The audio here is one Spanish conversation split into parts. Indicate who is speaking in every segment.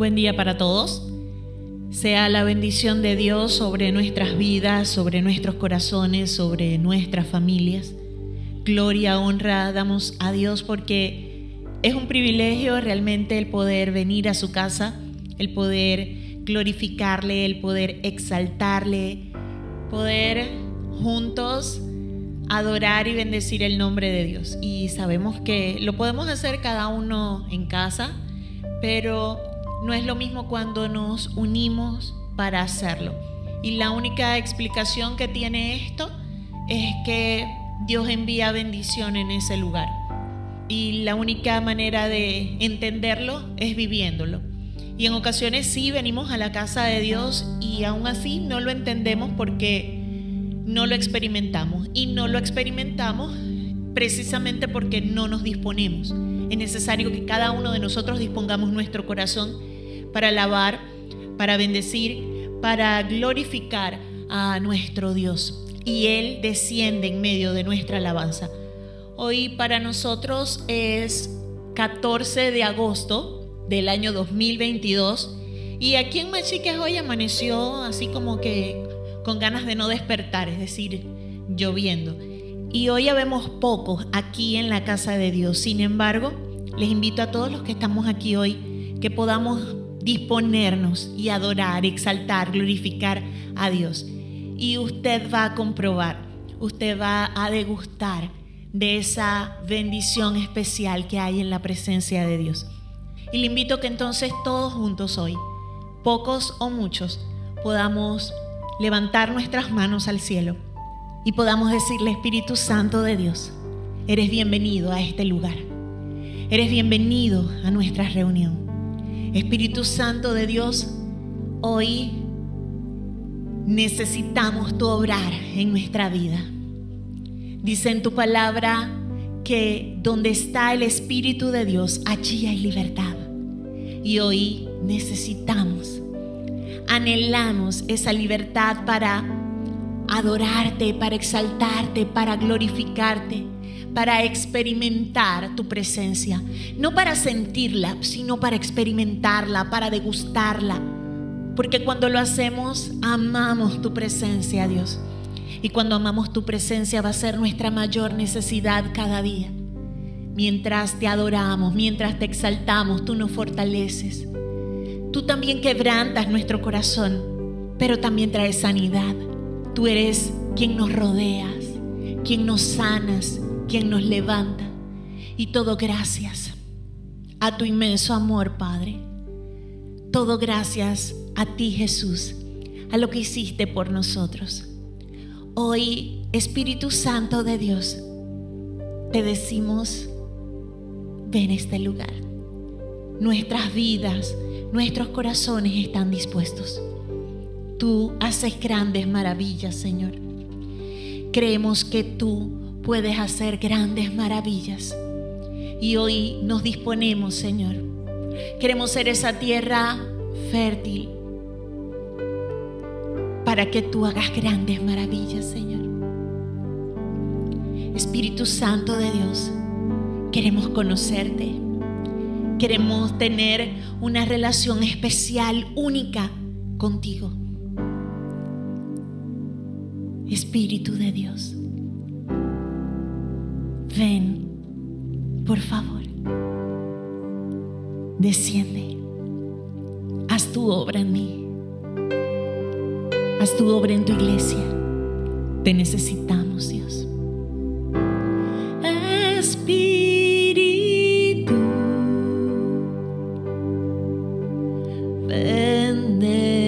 Speaker 1: buen día para todos. Sea la bendición de Dios sobre nuestras vidas, sobre nuestros corazones, sobre nuestras familias. Gloria, honra damos a Dios porque es un privilegio realmente el poder venir a su casa, el poder glorificarle, el poder exaltarle, poder juntos adorar y bendecir el nombre de Dios. Y sabemos que lo podemos hacer cada uno en casa, pero no es lo mismo cuando nos unimos para hacerlo. Y la única explicación que tiene esto es que Dios envía bendición en ese lugar. Y la única manera de entenderlo es viviéndolo. Y en ocasiones sí venimos a la casa de Dios y aún así no lo entendemos porque no lo experimentamos. Y no lo experimentamos precisamente porque no nos disponemos. Es necesario que cada uno de nosotros dispongamos nuestro corazón para alabar, para bendecir, para glorificar a nuestro Dios. Y Él desciende en medio de nuestra alabanza. Hoy para nosotros es 14 de agosto del año 2022 y aquí en Machiques hoy amaneció así como que con ganas de no despertar, es decir, lloviendo. Y hoy ya vemos pocos aquí en la casa de Dios. Sin embargo, les invito a todos los que estamos aquí hoy que podamos disponernos y adorar, exaltar, glorificar a Dios. Y usted va a comprobar, usted va a degustar de esa bendición especial que hay en la presencia de Dios. Y le invito a que entonces todos juntos hoy, pocos o muchos, podamos levantar nuestras manos al cielo y podamos decirle: Espíritu Santo de Dios, eres bienvenido a este lugar. Eres bienvenido a nuestra reunión. Espíritu Santo de Dios, hoy necesitamos tu obrar en nuestra vida. Dice en tu palabra que donde está el Espíritu de Dios, allí hay libertad. Y hoy necesitamos, anhelamos esa libertad para adorarte, para exaltarte, para glorificarte, para experimentar tu presencia. No para sentirla, sino para experimentarla, para degustarla. Porque cuando lo hacemos, amamos tu presencia, Dios. Y cuando amamos tu presencia va a ser nuestra mayor necesidad cada día. Mientras te adoramos, mientras te exaltamos, tú nos fortaleces. Tú también quebrantas nuestro corazón, pero también traes sanidad. Tú eres quien nos rodeas, quien nos sanas, quien nos levanta. Y todo gracias a tu inmenso amor, Padre. Todo gracias a ti, Jesús, a lo que hiciste por nosotros. Hoy, Espíritu Santo de Dios, te decimos: ven a este lugar. Nuestras vidas, nuestros corazones están dispuestos. Tú haces grandes maravillas, Señor. Creemos que tú puedes hacer grandes maravillas. Y hoy nos disponemos, Señor. Queremos ser esa tierra fértil para que tú hagas grandes maravillas, Señor. Espíritu Santo de Dios, queremos conocerte. Queremos tener una relación especial, única contigo. Espíritu de Dios, ven, por favor. Desciende. Haz tu obra en mí. Haz tu obra en tu iglesia. Te necesitamos, Dios. Espíritu, ven,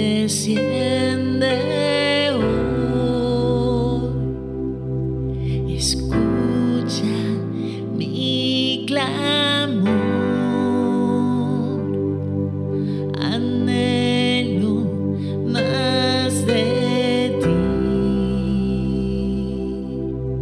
Speaker 1: desciende hoy. Escucha mi clamor. Anhelo más de ti.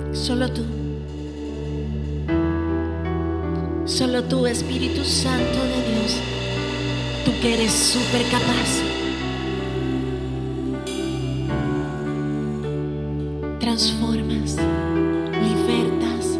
Speaker 1: Solo tú. Solo tú, Espíritu Santo de Dios. Tú que eres súper capaz. Transformas, libertas,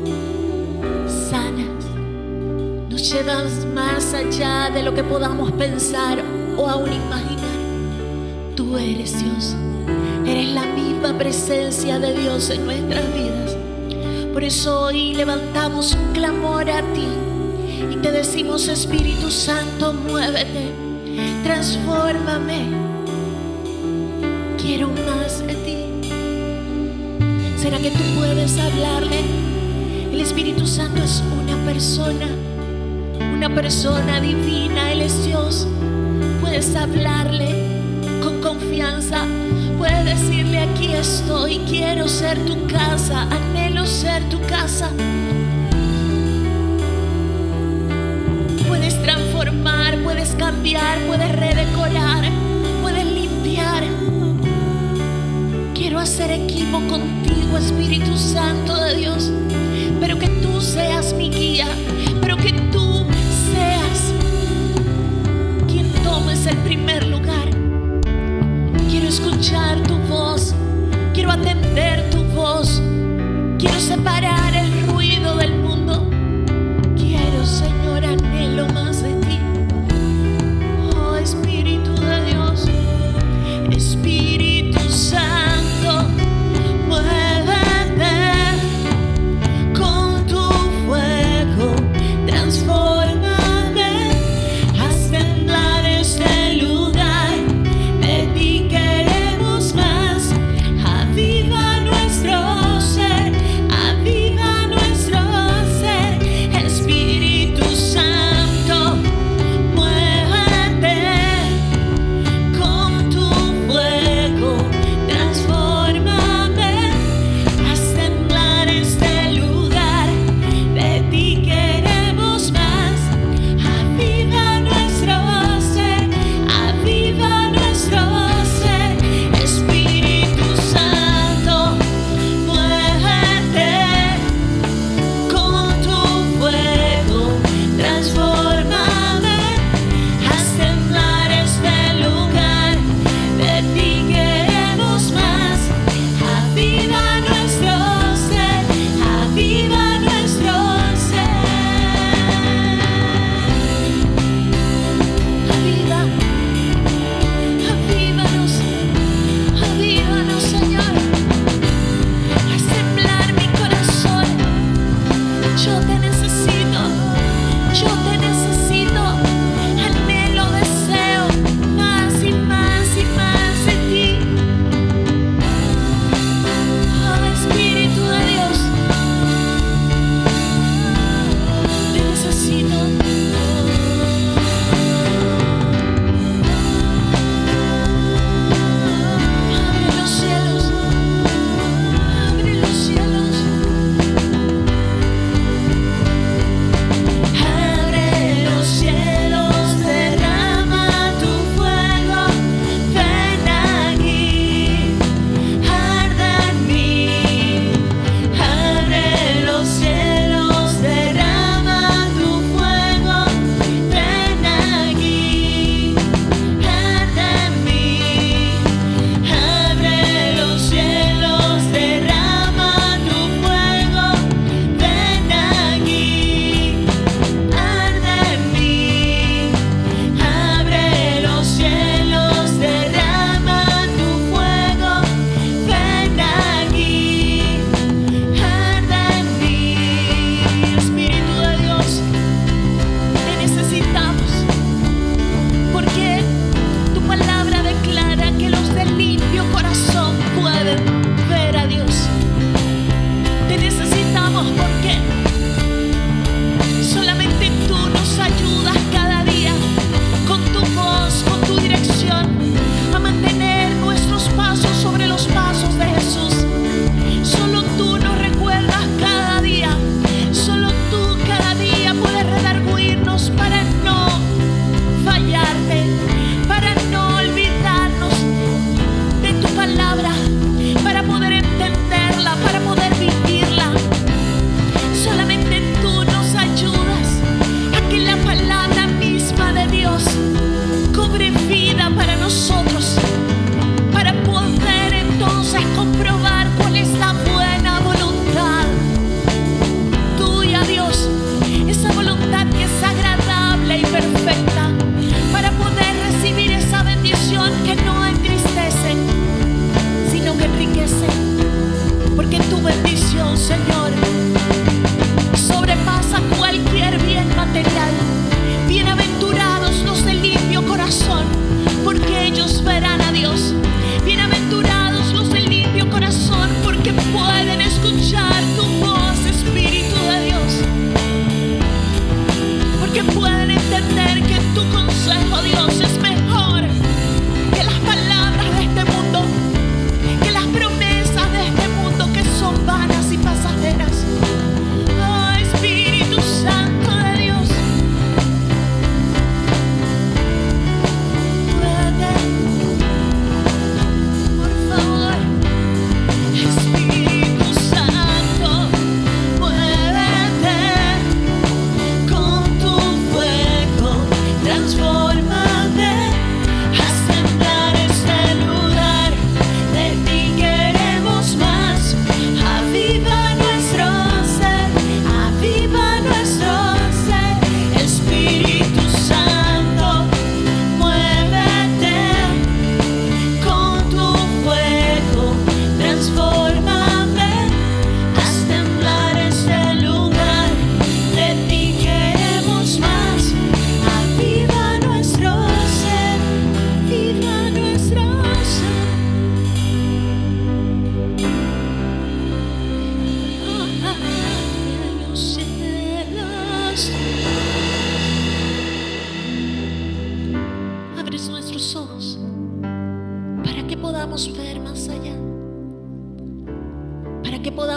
Speaker 1: sanas. Nos llevas más allá de lo que podamos pensar o aún imaginar. Tú eres Dios. Eres la misma presencia de Dios en nuestras vidas. Por eso hoy levantamos un clamor a ti y te decimos: Espíritu Santo, muévete, transfórmame. Quiero más de ti. ¿Será que tú puedes hablarle? El Espíritu Santo es una persona divina. Él es Dios. Puedes hablarle con confianza. Puedes decirle: aquí estoy, quiero ser tu casa, anhelo ser tu casa. Puedes transformar, puedes cambiar, puedes redecorar, puedes limpiar. Quiero hacer equipo contigo, Espíritu Santo de Dios, pero que tú seas mi guía, pero que tú seas quien tomes el primer lugar. Quiero escuchar tu voz, quiero atender tu voz, quiero separar el ruido del mundo. Quiero, Señor, anhelo más de ti. Oh, Espíritu de Dios, Espíritu Santo, muévete con tu fuerza.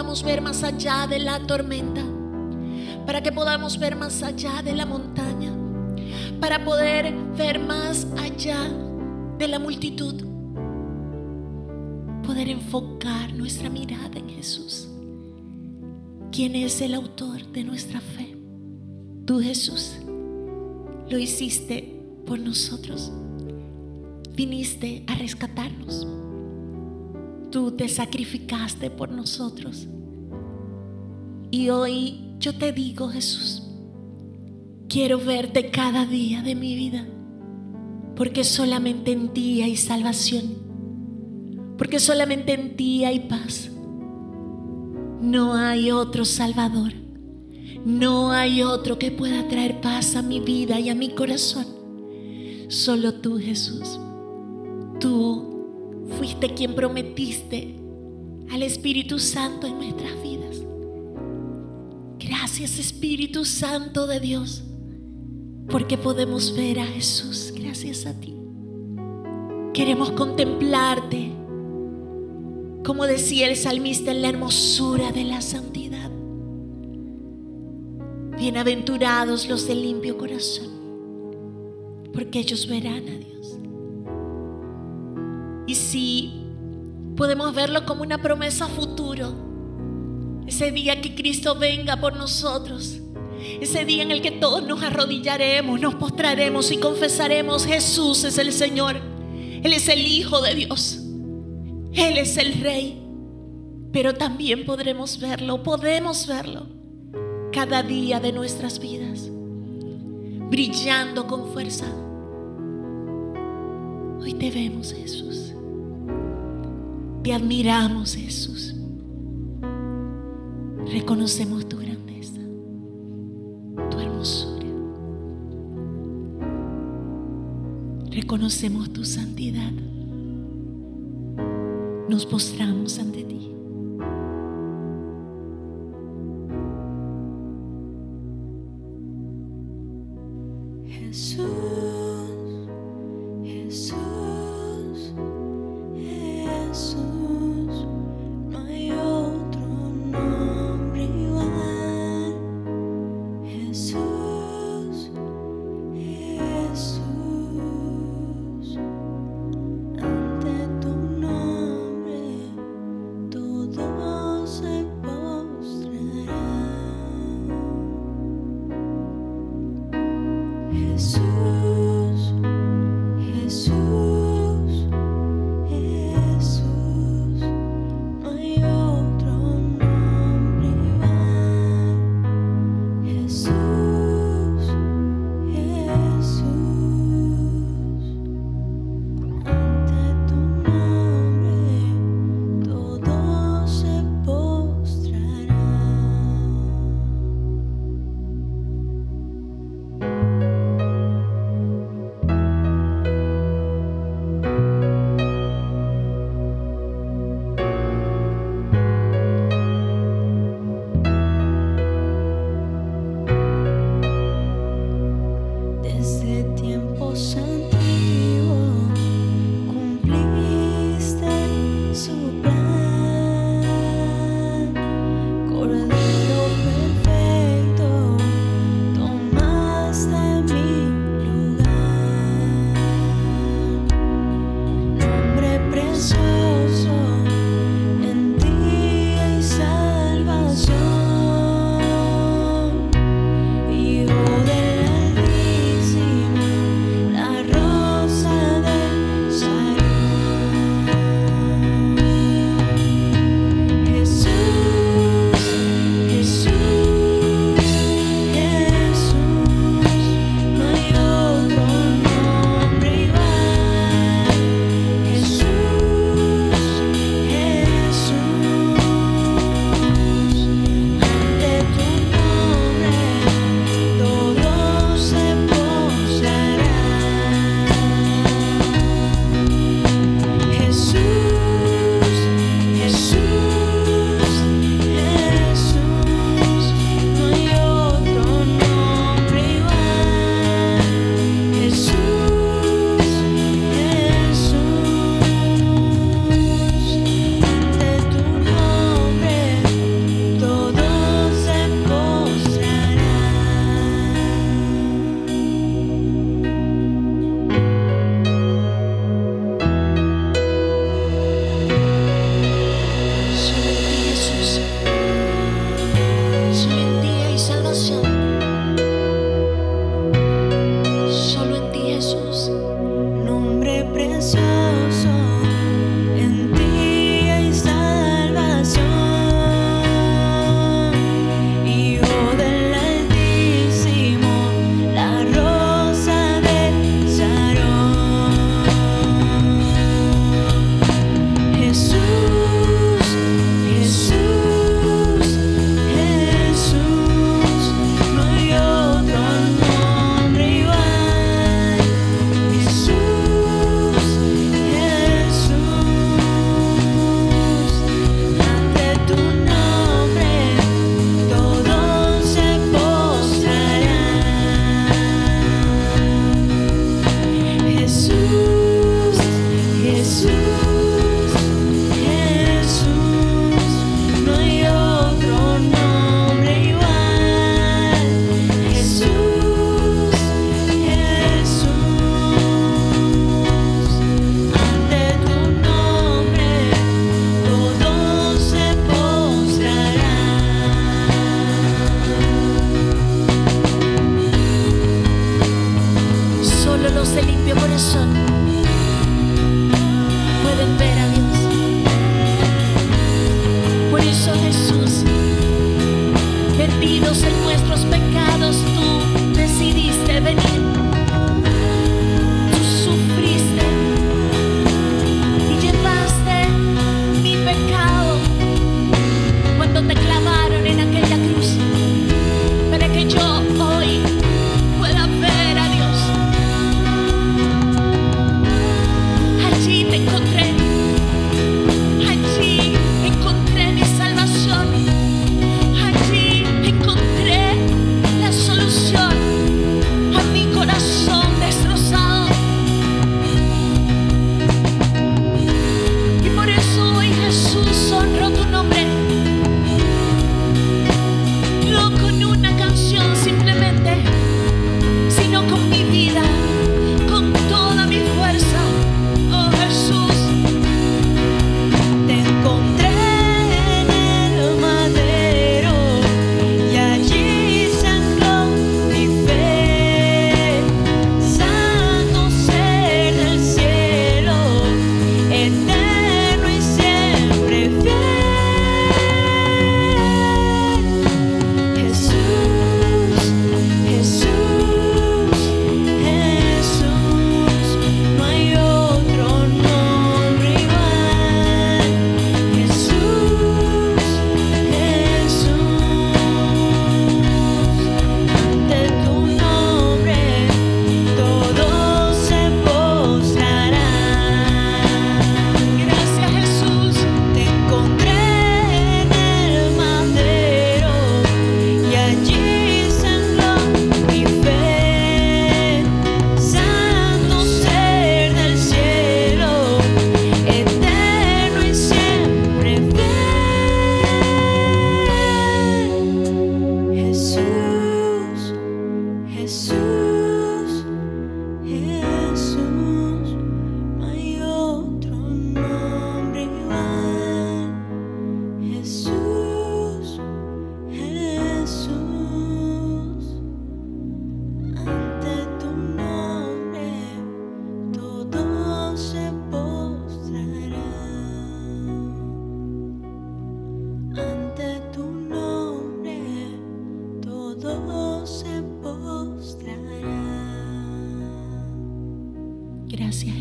Speaker 1: podamos ver más allá de la tormenta, para que podamos ver más allá de la montaña, para poder ver más allá de la multitud, poder enfocar nuestra mirada en Jesús, quien es el autor de nuestra fe. Tú, Jesús, lo hiciste por nosotros. Viniste a rescatarnos. Tú te sacrificaste por nosotros. Y hoy yo te digo, Jesús, quiero verte cada día de mi vida, porque solamente en ti hay salvación, porque solamente en ti hay paz. No hay otro Salvador, no hay otro que pueda traer paz a mi vida y a mi corazón. Solo tú, Jesús. Tú fuiste quien prometiste al Espíritu Santo en nuestras vidas. Gracias, Espíritu Santo de Dios, porque podemos ver a Jesús. Gracias a ti. Queremos contemplarte, como decía el salmista, en la hermosura de la santidad. Bienaventurados los de limpio corazón, porque ellos verán a Dios. Y si podemos verlo como una promesa futuro, ese día que Cristo venga por nosotros, ese día en el que todos nos arrodillaremos, nos postraremos y confesaremos: Jesús es el Señor, Él es el Hijo de Dios, Él es el Rey. Pero también podemos verlo cada día de nuestras vidas, brillando con fuerza. Hoy te vemos, Jesús. Te admiramos, Jesús. Reconocemos tu grandeza, tu hermosura. Reconocemos tu santidad. Nos postramos ante ti.
Speaker 2: Jesús, Jesús, Jesús, no hay otro nombre igual. Jesús, Jesús, ante tu nombre todos se postrarán. Jesús.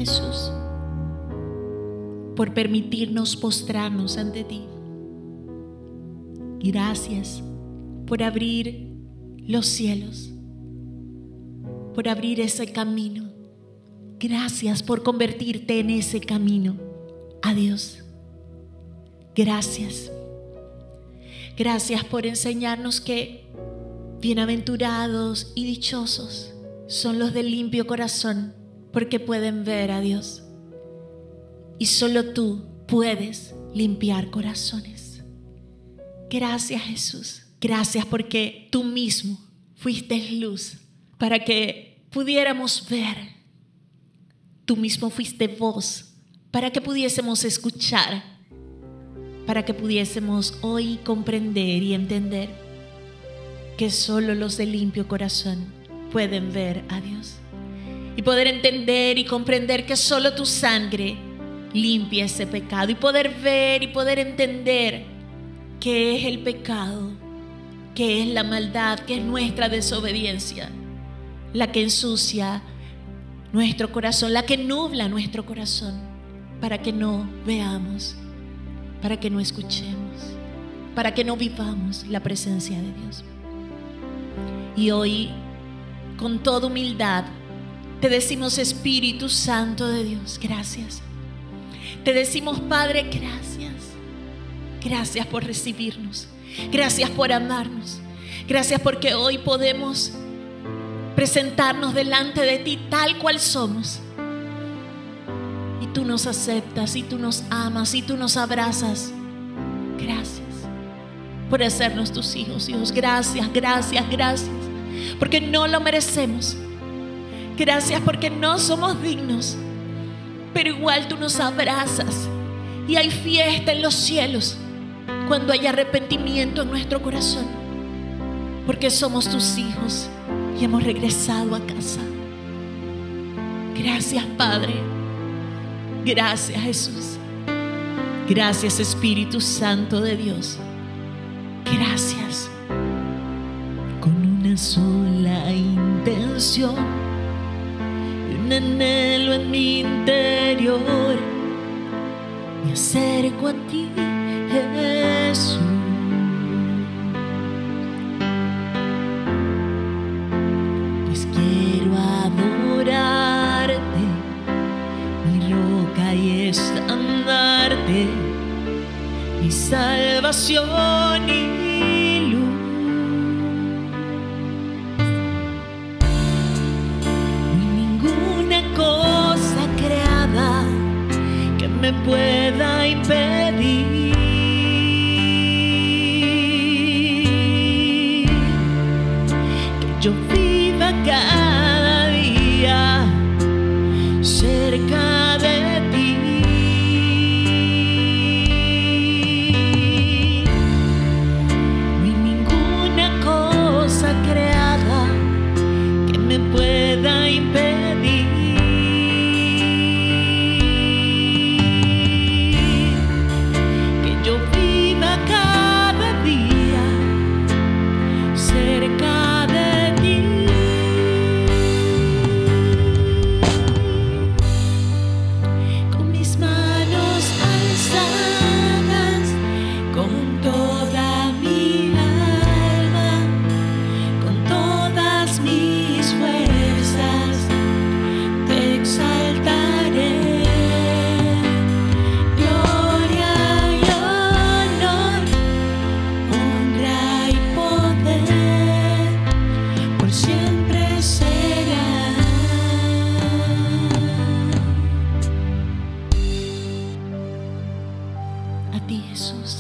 Speaker 1: Jesús, por permitirnos postrarnos ante ti. Gracias por abrir los cielos, por abrir ese camino. Gracias por convertirte en ese camino a Dios. Gracias. Gracias por enseñarnos que bienaventurados y dichosos son los de limpio corazón, porque pueden ver a Dios. Y solo tú puedes limpiar corazones. Gracias, Jesús. Gracias porque tú mismo fuiste luz para que pudiéramos ver. Tú mismo fuiste voz para que pudiésemos escuchar, para que pudiésemos hoy comprender y entender que solo los de limpio corazón pueden ver a Dios. Y poder entender y comprender que solo tu sangre limpia ese pecado. Y poder ver y poder entender qué es el pecado, qué es la maldad, qué es nuestra desobediencia, la que ensucia nuestro corazón, la que nubla nuestro corazón, para que no veamos, para que no escuchemos, para que no vivamos la presencia de Dios. Y hoy, con toda humildad, te decimos, Espíritu Santo de Dios, gracias. Te decimos, Padre, gracias. Gracias por recibirnos. Gracias por amarnos. Gracias porque hoy podemos presentarnos delante de ti tal cual somos. Y tú nos aceptas, y tú nos amas, y tú nos abrazas. Gracias por hacernos tus hijos, Dios. Gracias, gracias, gracias. Porque no lo merecemos. Gracias porque no somos dignos. Pero igual tú nos abrazas. Y hay fiesta en los cielos cuando hay arrepentimiento en nuestro corazón. Porque somos tus hijos y hemos regresado a casa. Gracias, Padre. Gracias, Jesús. Gracias, Espíritu Santo de Dios. Gracias. Con una sola intención y un anhelo en mi interior, me acerco a ti, Jesús. Pues quiero adorarte, mi roca y estandarte, mi salvación y luz. No hay ninguna cosa creada que me pueda impedir que yo viva cada día cerca de ti. No hay ninguna cosa creada que me pueda impedir que yo viva cada día cerca de ti. Con mis manos alzadas, con toda mi alma, con todas mis fuerzas, te exaltaré. Gloria y honor, honra y poder, por siempre será. A ti, Jesús.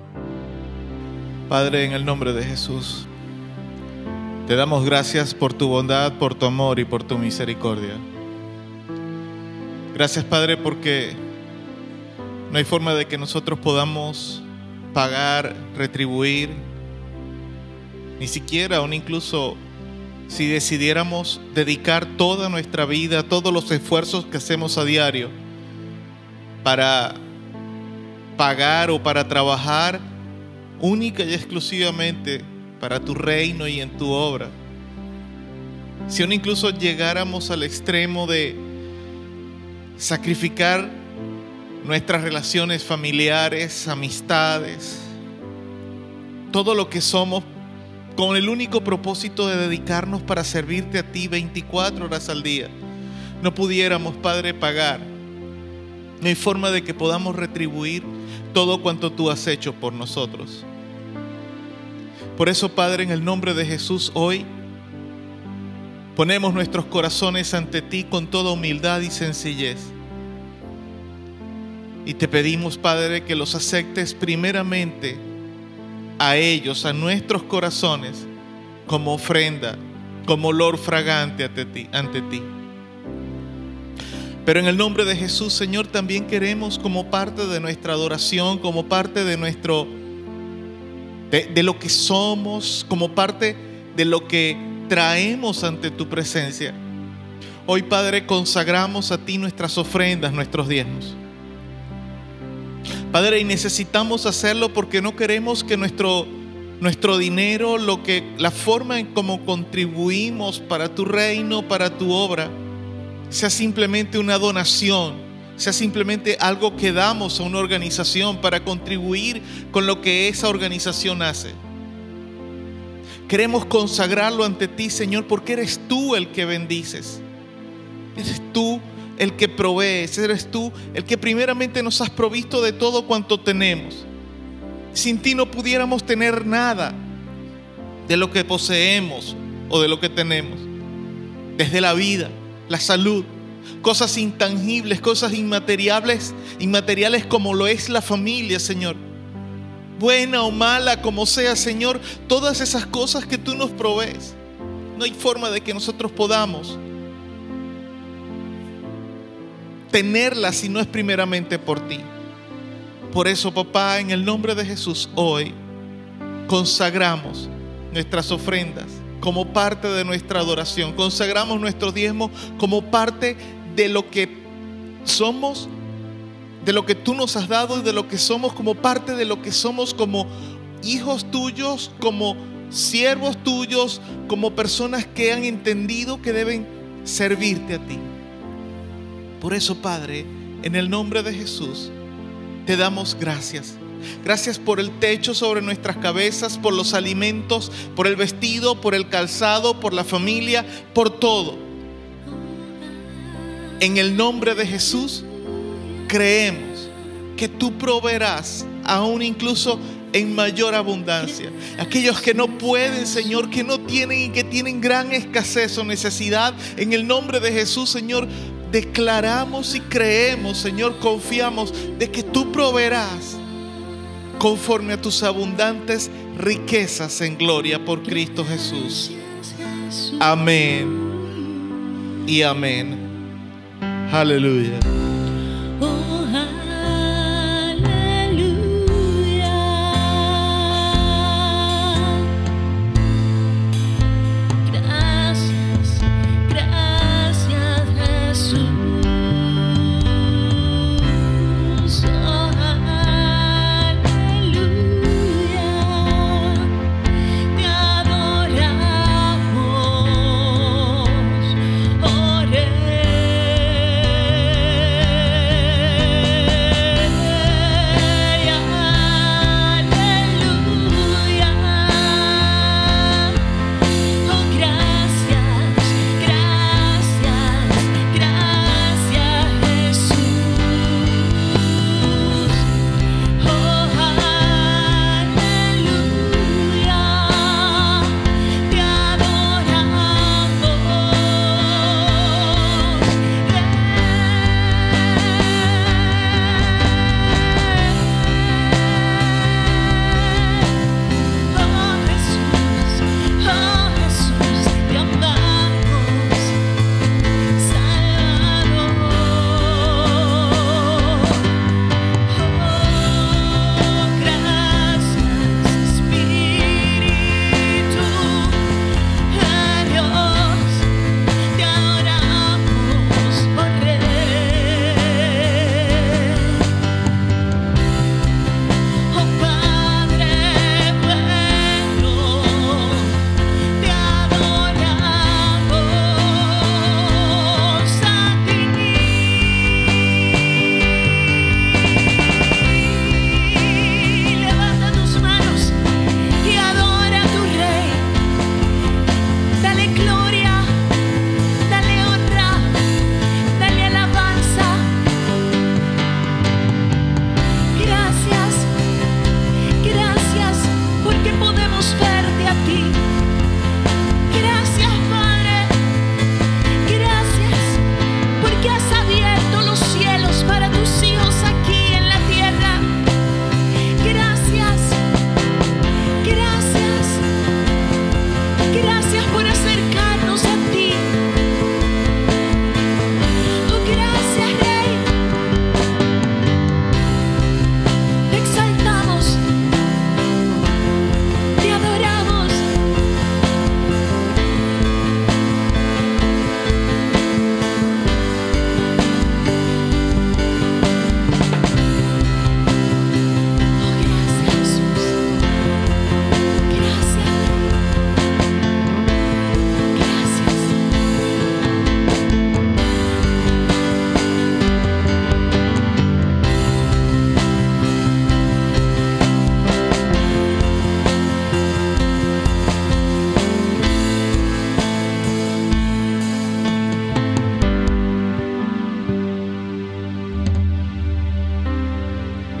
Speaker 3: Padre, en el nombre de Jesús, te damos gracias por tu bondad, por tu amor y por tu misericordia. Gracias, Padre, porque no hay forma de que nosotros podamos pagar, retribuir, ni siquiera, aún incluso si decidiéramos dedicar toda nuestra vida, todos los esfuerzos que hacemos a diario para pagar o para trabajar única y exclusivamente para tu reino y en tu obra. Si aún incluso llegáramos al extremo de sacrificar nuestras relaciones familiares, amistades, todo lo que somos, con el único propósito de dedicarnos para servirte a ti 24 horas al día. No pudiéramos, Padre, pagar. No hay forma de que podamos retribuir todo cuanto tú has hecho por nosotros. Por eso, Padre, en el nombre de Jesús, hoy ponemos nuestros corazones ante ti con toda humildad y sencillez. Y te pedimos, Padre, que los aceptes primeramente a ellos, a nuestros corazones, como ofrenda, como olor fragante ante ti. Pero en el nombre de Jesús, Señor, también queremos, como parte de nuestra adoración, como parte de de lo que somos, como parte de lo que traemos ante tu presencia. Hoy, Padre, consagramos a ti nuestras ofrendas, nuestros diezmos. Padre, y necesitamos hacerlo porque no queremos que nuestro dinero, la forma en cómo contribuimos para tu reino, para tu obra, sea simplemente una donación, sea simplemente algo que damos a una organización para contribuir con lo que esa organización hace. Queremos consagrarlo ante ti, Señor, porque eres tú el que bendices. Eres tú el que provees, eres tú el que primeramente nos has provisto de todo cuanto tenemos. Sin ti no pudiéramos tener nada de lo que poseemos o de lo que tenemos. Desde la vida, la salud, cosas intangibles, cosas inmateriales como lo es la familia, Señor. Buena o mala como sea, Señor, todas esas cosas que tú nos provees. No hay forma de que nosotros podamos tenerlas si no es primeramente por ti. Por eso, papá, en el nombre de Jesús, hoy consagramos nuestras ofrendas como parte de nuestra adoración. Consagramos nuestros diezmos como parte de lo que somos, de lo que tú nos has dado y de lo que somos, como parte de lo que somos como hijos tuyos, como siervos tuyos, como personas que han entendido que deben servirte a ti. Por eso, Padre, en el nombre de Jesús, te damos gracias. Gracias por el techo sobre nuestras cabezas, por los alimentos, por el vestido, por el calzado, por la familia, por todo. En el nombre de Jesús, creemos que tú proveerás aún incluso en mayor abundancia. Aquellos que no pueden, Señor, que no tienen y que tienen gran escasez o necesidad, en el nombre de Jesús, Señor, declaramos y creemos, Señor, confiamos de que tú proveerás conforme a tus abundantes riquezas en gloria por Cristo Jesús. Amén y amén. Aleluya.
Speaker 2: Oh, aleluya.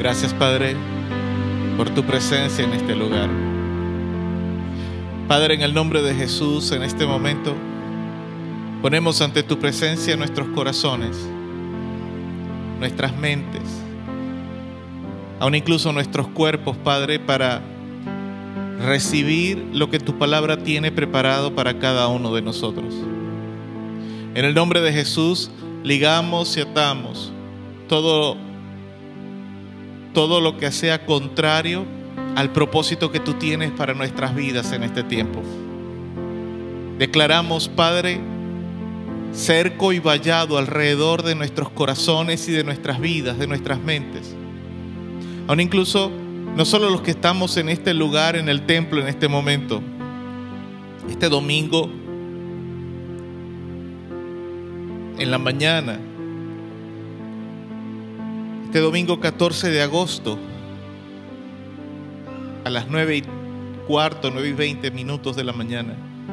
Speaker 3: Gracias, Padre, por tu presencia en este lugar. Padre, en el nombre de Jesús, en este momento, ponemos ante tu presencia nuestros corazones, nuestras mentes, aún incluso nuestros cuerpos, Padre, para recibir lo que tu palabra tiene preparado para cada uno de nosotros. En el nombre de Jesús, ligamos y atamos todo lo que sea contrario al propósito que tú tienes para nuestras vidas en este tiempo. Declaramos, Padre, cerco y vallado alrededor de nuestros corazones y de nuestras vidas, de nuestras mentes. Aún incluso, no solo los que estamos en este lugar, en el templo, en este momento, este domingo, en la mañana, este domingo 14 de agosto, a las 9:15, 9:20 de la mañana,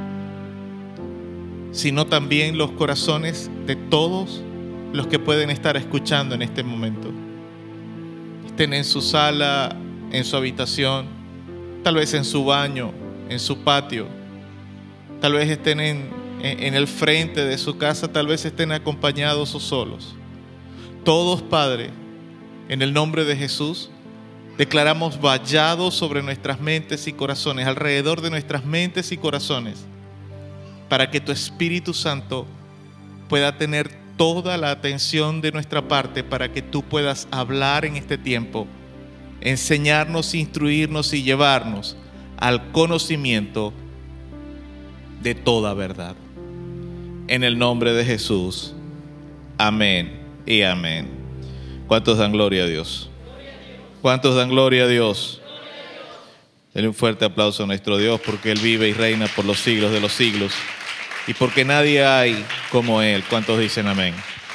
Speaker 3: sino también los corazones de todos los que pueden estar escuchando en este momento. Estén en su sala, en su habitación, tal vez en su baño, en su patio, tal vez estén en el frente de su casa, tal vez estén acompañados o solos. Todos, Padre, en el nombre de Jesús, declaramos vallados sobre nuestras mentes y corazones, alrededor de nuestras mentes y corazones, para que tu Espíritu Santo pueda tener toda la atención de nuestra parte, para que tú puedas hablar en este tiempo, enseñarnos, instruirnos y llevarnos al conocimiento de toda verdad. En el nombre de Jesús, amén y amén. ¿Cuántos dan gloria a Dios? ¿Cuántos dan gloria a Dios? Denle un fuerte aplauso a nuestro Dios, porque Él vive y reina por los siglos de los siglos y porque nadie hay como Él. ¿Cuántos dicen amén?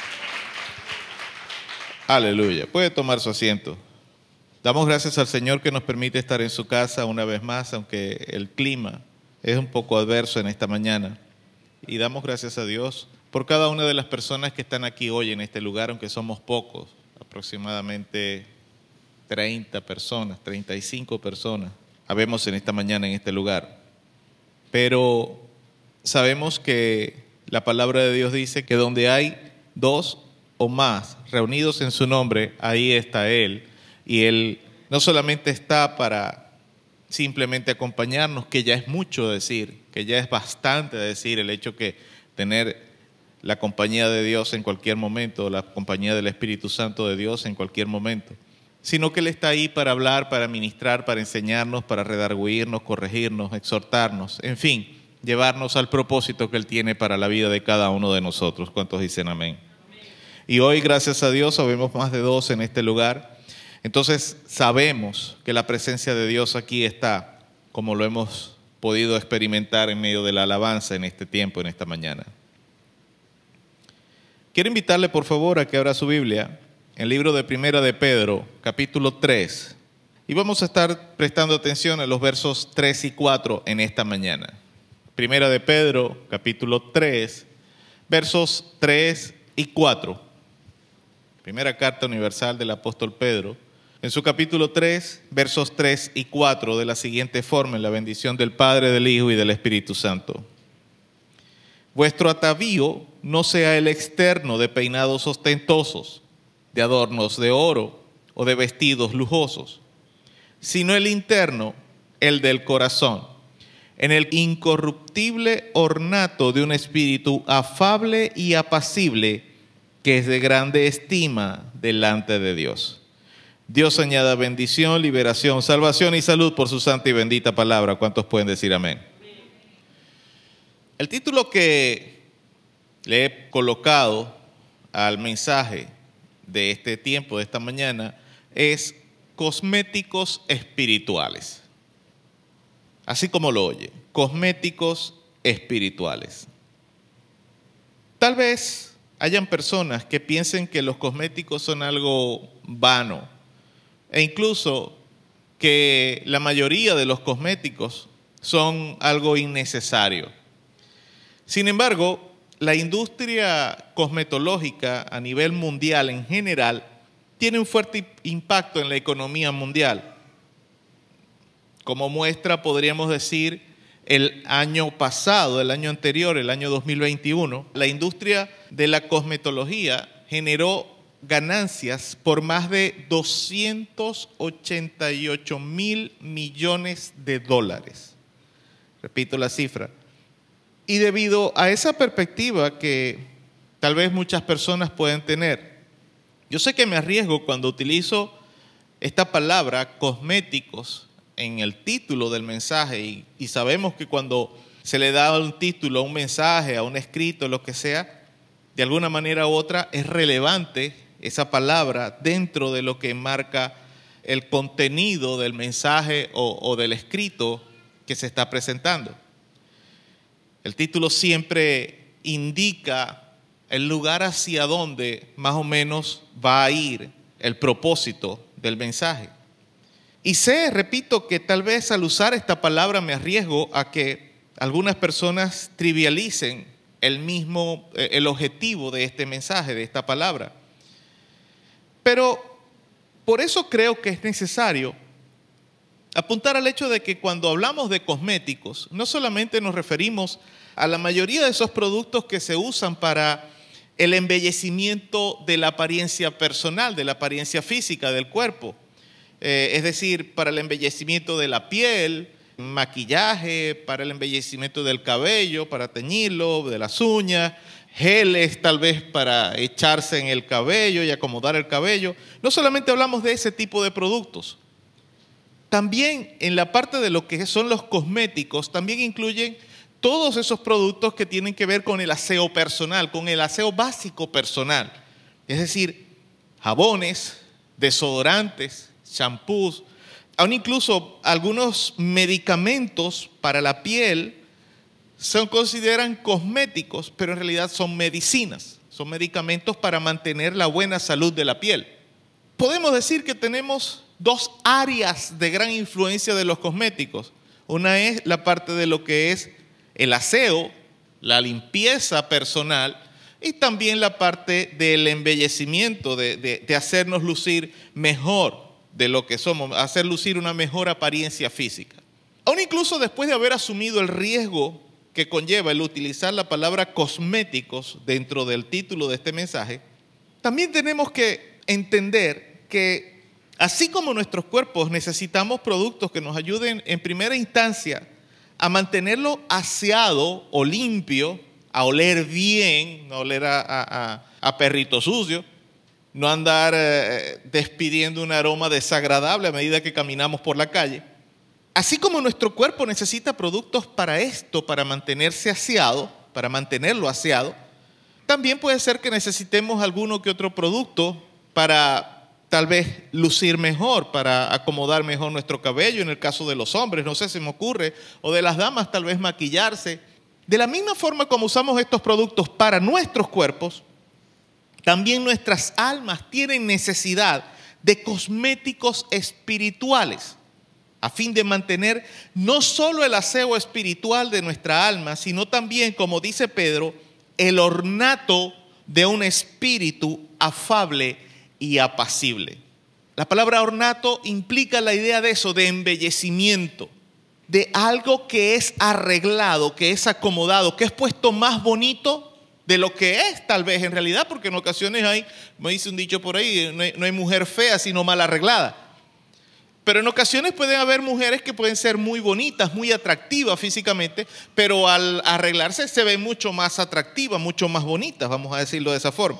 Speaker 3: Aleluya. Puede tomar su asiento. Damos gracias al Señor que nos permite estar en su casa una vez más, aunque el clima es un poco adverso en esta mañana. Y damos gracias a Dios por cada una de las personas que están aquí hoy en este lugar, aunque somos pocos, aproximadamente 30 personas, 35 personas habemos en esta mañana en este lugar. Pero sabemos que la palabra de Dios dice que donde hay dos o más reunidos en su nombre, ahí está Él. Y Él no solamente está para simplemente acompañarnos, que ya es mucho decir, que ya es bastante decir el hecho que tener la compañía de Dios en cualquier momento, la compañía del Espíritu Santo de Dios en cualquier momento, sino que Él está ahí para hablar, para ministrar, para enseñarnos, para redarguirnos, corregirnos, exhortarnos, en fin, llevarnos al propósito que Él tiene para la vida de cada uno de nosotros. ¿Cuántos dicen amén? Y hoy, gracias a Dios, sabemos más de 2 en este lugar. Entonces sabemos que la presencia de Dios aquí está, como lo hemos podido experimentar en medio de la alabanza en este tiempo, en esta mañana. Quiero invitarle, por favor, a que abra su Biblia en el libro de Primera de Pedro, capítulo 3. Y vamos a estar prestando atención a los versos 3 y 4 en esta mañana. Primera de Pedro, capítulo 3, versos 3 y 4. Primera carta universal del apóstol Pedro. En su capítulo 3, versos 3 y 4, de la siguiente forma, en la bendición del Padre, del Hijo y del Espíritu Santo. Vuestro atavío no sea el externo de peinados ostentosos, de adornos de oro o de vestidos lujosos, sino el interno, el del corazón, en el incorruptible ornato de un espíritu afable y apacible, que es de grande estima delante de Dios. Dios añada bendición, liberación, salvación y salud por su santa y bendita palabra. ¿Cuántos pueden decir amén? El título que le he colocado al mensaje de este tiempo, de esta mañana, es cosméticos espirituales. Así como lo oye, cosméticos espirituales. Tal vez hayan personas que piensen que los cosméticos son algo vano, e incluso que la mayoría de los cosméticos son algo innecesario. Sin embargo, la industria cosmetológica a nivel mundial en general tiene un fuerte impacto en la economía mundial. Como muestra, podríamos decir, el año pasado, el año anterior, el año 2021, la industria de la cosmetología generó ganancias por más de 288 mil millones de dólares. Repito la cifra. Y debido a esa perspectiva que tal vez muchas personas pueden tener, yo sé que me arriesgo cuando utilizo esta palabra cosméticos en el título del mensaje y sabemos que cuando se le da un título a un mensaje, a un escrito, lo que sea, de alguna manera u otra es relevante esa palabra dentro de lo que marca el contenido del mensaje o del escrito que se está presentando. El título siempre indica el lugar hacia donde más o menos va a ir el propósito del mensaje. Y sé, repito, que tal vez al usar esta palabra me arriesgo a que algunas personas trivialicen el objetivo de este mensaje, de esta palabra. Pero por eso creo que es necesario apuntar al hecho de que cuando hablamos de cosméticos, no solamente nos referimos a la mayoría de esos productos que se usan para el embellecimiento de la apariencia personal, de la apariencia física del cuerpo. Es decir, para el embellecimiento de la piel, maquillaje, para el embellecimiento del cabello, para teñirlo, de las uñas, geles tal vez para echarse en el cabello y acomodar el cabello. No solamente hablamos de ese tipo de productos. También en la parte de lo que son los cosméticos, también incluyen todos esos productos que tienen que ver con el aseo personal, con el aseo básico personal. Es decir, jabones, desodorantes, champús, aún incluso algunos medicamentos para la piel se consideran cosméticos, pero en realidad son medicinas, son medicamentos para mantener la buena salud de la piel. Podemos decir que tenemos dos áreas de gran influencia de los cosméticos. Una es la parte de lo que es el aseo, la limpieza personal, y también la parte del embellecimiento, de hacernos lucir mejor de lo que somos, hacer lucir una mejor apariencia física. Aún incluso después de haber asumido el riesgo que conlleva el utilizar la palabra cosméticos dentro del título de este mensaje, también tenemos que entender que así como nuestros cuerpos necesitamos productos que nos ayuden en primera instancia a mantenerlo aseado o limpio, a oler bien, no oler a perrito sucio, no andar despidiendo un aroma desagradable a medida que caminamos por la calle. Así como nuestro cuerpo necesita productos para esto, para mantenerse aseado, para mantenerlo aseado, también puede ser que necesitemos alguno que otro producto para tal vez lucir mejor, para acomodar mejor nuestro cabello, en el caso de los hombres, no sé, se me ocurre, o de las damas tal vez maquillarse. De la misma forma como usamos estos productos para nuestros cuerpos, también nuestras almas tienen necesidad de cosméticos espirituales a fin de mantener no solo el aseo espiritual de nuestra alma, sino también, como dice Pedro, el ornato de un espíritu afable y apacible. La palabra ornato implica la idea de eso, de embellecimiento, de algo que es arreglado, que es acomodado, que es puesto más bonito de lo que es tal vez en realidad, porque en ocasiones hay, me dice un dicho por ahí, no hay mujer fea sino mal arreglada. Pero en ocasiones pueden haber mujeres que pueden ser muy bonitas, muy atractivas físicamente, pero al arreglarse se ven mucho más atractivas, mucho más bonitas, vamos a decirlo de esa forma.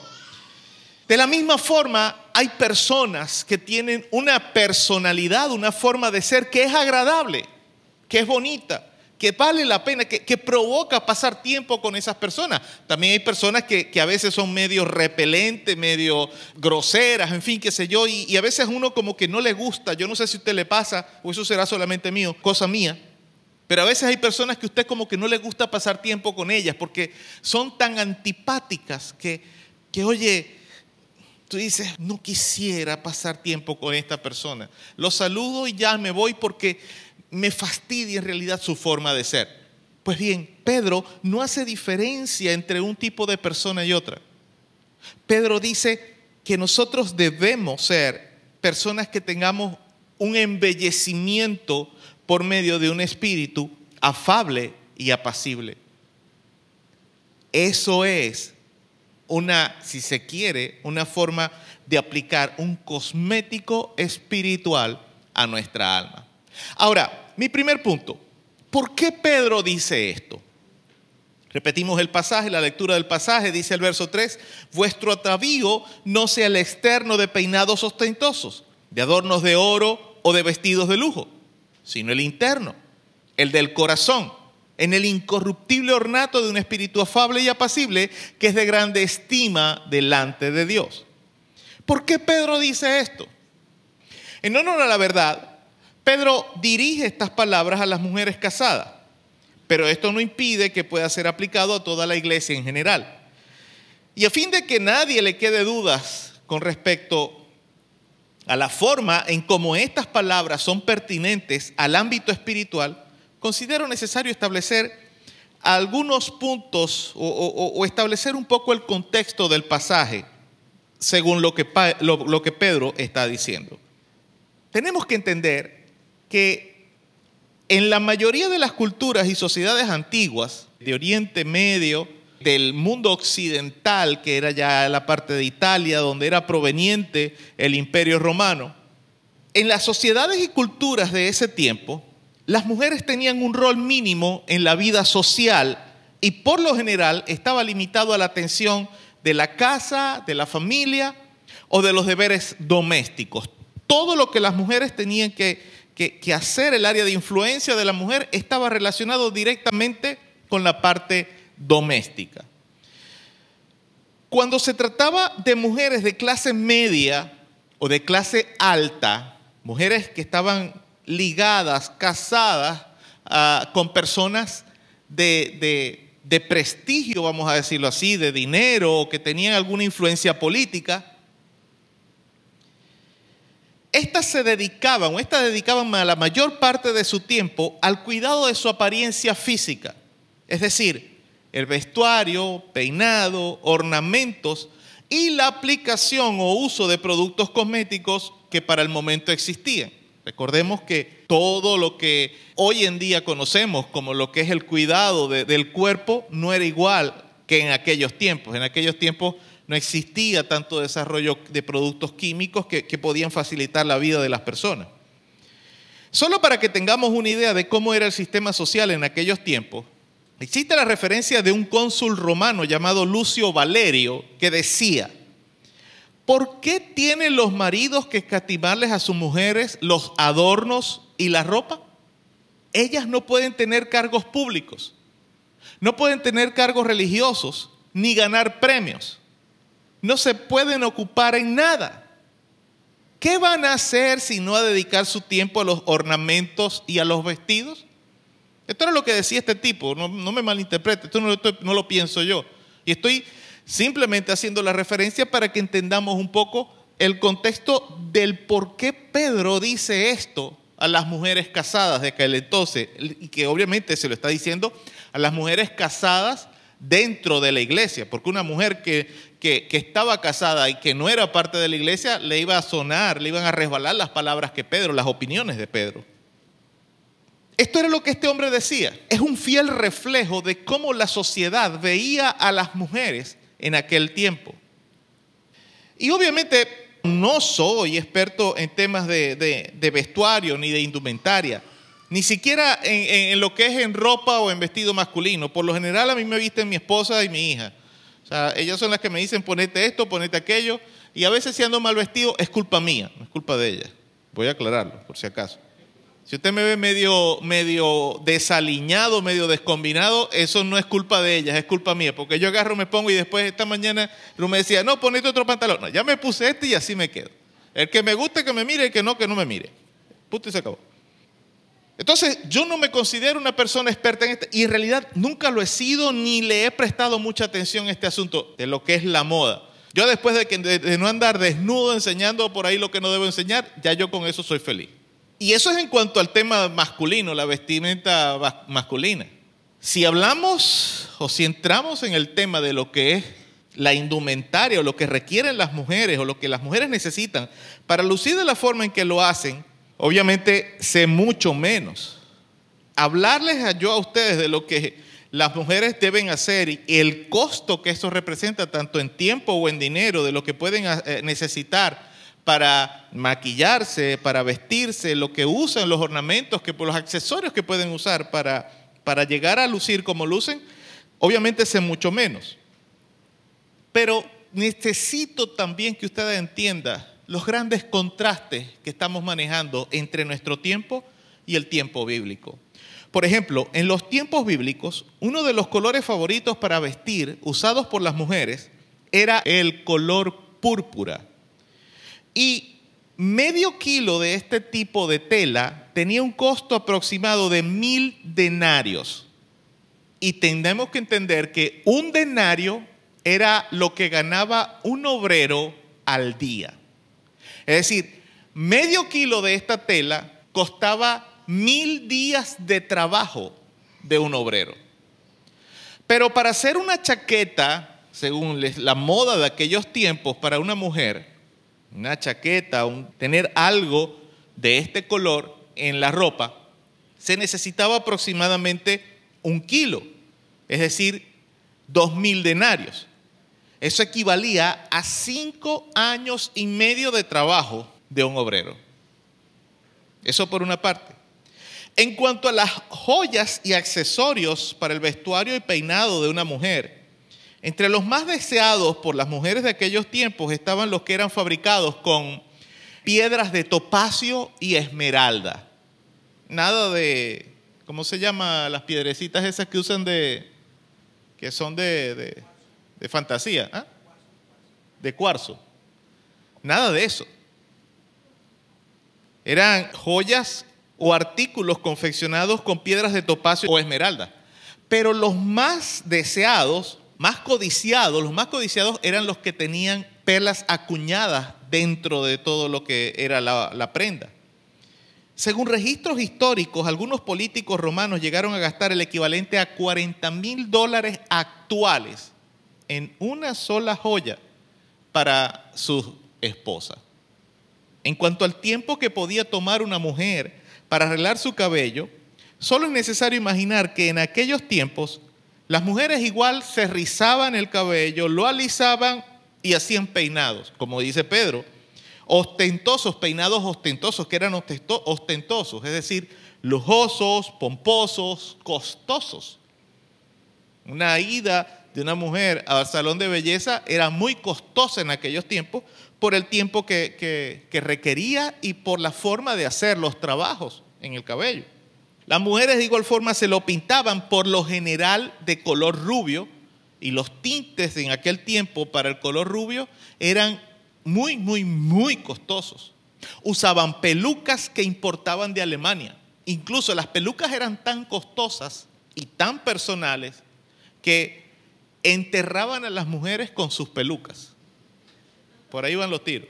Speaker 3: De la misma forma, hay personas que tienen una personalidad, una forma de ser que es agradable, que es bonita, que vale la pena, que provoca pasar tiempo con esas personas. También hay personas que a veces son medio repelentes, medio groseras, en fin, qué sé yo, y a veces uno como que no le gusta. Yo no sé si a usted le pasa, o eso será solamente mío, cosa mía, pero a veces hay personas que a usted como que no le gusta pasar tiempo con ellas porque son tan antipáticas que oye, tú dices, no quisiera pasar tiempo con esta persona. Lo saludo y ya me voy porque me fastidia en realidad su forma de ser. Pues bien, Pedro no hace diferencia entre un tipo de persona y otra. Pedro dice, que nosotros debemos ser personas que tengamos un embellecimiento por medio de un espíritu afable y apacible. Eso es si se quiere, una forma de aplicar un cosmético espiritual a nuestra alma. Ahora, mi primer punto, ¿por qué Pedro dice esto? Repetimos el pasaje, la lectura del pasaje, dice el verso 3, vuestro atavío no sea el externo de peinados ostentosos, de adornos de oro o de vestidos de lujo, sino el interno, el del corazón, en el incorruptible ornato de un espíritu afable y apacible que es de grande estima delante de Dios. ¿Por qué Pedro dice esto? En honor a la verdad, Pedro dirige estas palabras a las mujeres casadas, pero esto no impide que pueda ser aplicado a toda la iglesia en general. Y a fin de que nadie le quede dudas con respecto a la forma en cómo estas palabras son pertinentes al ámbito espiritual, considero necesario establecer algunos puntos o establecer un poco el contexto del pasaje según lo que Pedro está diciendo. Tenemos que entender que en la mayoría de las culturas y sociedades antiguas de Oriente Medio, del mundo occidental, que era ya la parte de Italia, donde era proveniente el Imperio Romano, en las sociedades y culturas de ese tiempo, las mujeres tenían un rol mínimo en la vida social y por lo general estaba limitado a la atención de la casa, de la familia o de los deberes domésticos. Todo lo que las mujeres tenían que hacer, el área de influencia de la mujer, estaba relacionado directamente con la parte doméstica. Cuando se trataba de mujeres de clase media o de clase alta, mujeres que estaban ligadas, casadas con personas de prestigio, vamos a decirlo así, de dinero o que tenían alguna influencia política, estas dedicaban la mayor parte de su tiempo al cuidado de su apariencia física, es decir, el vestuario, peinado, ornamentos y la aplicación o uso de productos cosméticos que para el momento existían. Recordemos que todo lo que hoy en día conocemos como lo que es el cuidado del cuerpo no era igual que en aquellos tiempos. En aquellos tiempos no existía tanto desarrollo de productos químicos que podían facilitar la vida de las personas. Solo para que tengamos una idea de cómo era el sistema social en aquellos tiempos, existe la referencia de un cónsul romano llamado Lucio Valerio que decía: ¿por qué tienen los maridos que escatimarles a sus mujeres los adornos y la ropa? Ellas no pueden tener cargos públicos, no pueden tener cargos religiosos, ni ganar premios. No se pueden ocupar en nada. ¿Qué van a hacer si no a dedicar su tiempo a los ornamentos y a los vestidos? Esto era lo que decía este tipo, no me malinterprete, esto no lo pienso yo. Y estoy simplemente haciendo la referencia para que entendamos un poco el contexto del por qué Pedro dice esto a las mujeres casadas de aquel entonces, y que obviamente se lo está diciendo a las mujeres casadas dentro de la iglesia, porque una mujer que estaba casada y que no era parte de la iglesia, le iban a resbalar las palabras que Pedro, las opiniones de Pedro. Esto era lo que este hombre decía. Es un fiel reflejo de cómo la sociedad veía a las mujeres en aquel tiempo. Y obviamente no soy experto en temas de vestuario ni de indumentaria, ni siquiera en lo que es en ropa o en vestido masculino. Por lo general a mí me visten mi esposa y mi hija. O sea, ellas son las que me dicen ponete esto, ponete aquello, y a veces si ando mal vestido es culpa mía, no es culpa de ellas. Voy a aclararlo por si acaso. Si usted me ve medio desaliñado, medio descombinado, eso no es culpa de ellas, es culpa mía. Porque yo agarro, me pongo y después esta mañana me decía, no, ponete otro pantalón. No, ya me puse este y así me quedo. El que me guste que me mire, el que no me mire. Punto y se acabó. Entonces, yo no me considero una persona experta en esto y en realidad nunca lo he sido ni le he prestado mucha atención a este asunto de lo que es la moda. Yo después de no andar desnudo enseñando por ahí lo que no debo enseñar, ya yo con eso soy feliz. Y eso es en cuanto al tema masculino, la vestimenta masculina. Si hablamos o si entramos en el tema de lo que es la indumentaria o lo que requieren las mujeres o lo que las mujeres necesitan para lucir de la forma en que lo hacen, obviamente sé mucho menos. Hablarles yo a ustedes de lo que las mujeres deben hacer y el costo que eso representa tanto en tiempo o en dinero, de lo que pueden necesitar para maquillarse, para vestirse, lo que usan, los ornamentos, los accesorios que pueden usar para llegar a lucir como lucen, obviamente sé mucho menos. Pero necesito también que ustedes entiendan los grandes contrastes que estamos manejando entre nuestro tiempo y el tiempo bíblico. Por ejemplo, en los tiempos bíblicos, uno de los colores favoritos para vestir usados por las mujeres era el color púrpura. Y medio kilo de este tipo de tela tenía un costo aproximado de 1,000 denarios. Y tenemos que entender que un denario era lo que ganaba un obrero al día. Es decir, medio kilo de esta tela costaba 1,000 días de trabajo de un obrero. Pero para hacer una chaqueta, según la moda de aquellos tiempos para una mujer, una chaqueta, tener algo de este color en la ropa, se necesitaba aproximadamente 1 kilo, es decir, 2,000 denarios. Eso equivalía a 5 años y medio de trabajo de un obrero. Eso por una parte. En cuanto a las joyas y accesorios para el vestuario y peinado de una mujer, entre los más deseados por las mujeres de aquellos tiempos estaban los que eran fabricados con piedras de topacio y esmeralda. Nada de, ¿cómo se llama? Las piedrecitas esas que usan que son de fantasía, ¿eh? De cuarzo. Nada de eso. Eran joyas o artículos confeccionados con piedras de topacio o esmeralda. Pero los más deseados, los más codiciados eran los que tenían perlas acuñadas dentro de todo lo que era la prenda. Según registros históricos, algunos políticos romanos llegaron a gastar el equivalente a $40,000 actuales en una sola joya para su esposa. En cuanto al tiempo que podía tomar una mujer para arreglar su cabello, solo es necesario imaginar que en aquellos tiempos las mujeres igual se rizaban el cabello, lo alisaban y hacían peinados, como dice Pedro, peinados ostentosos, que eran ostentosos, es decir, lujosos, pomposos, costosos. Una ida de una mujer al salón de belleza era muy costosa en aquellos tiempos por el tiempo que requería y por la forma de hacer los trabajos en el cabello. Las mujeres de igual forma se lo pintaban por lo general de color rubio y los tintes en aquel tiempo para el color rubio eran muy, muy, muy costosos. Usaban pelucas que importaban de Alemania. Incluso las pelucas eran tan costosas y tan personales que enterraban a las mujeres con sus pelucas. Por ahí van los tiros.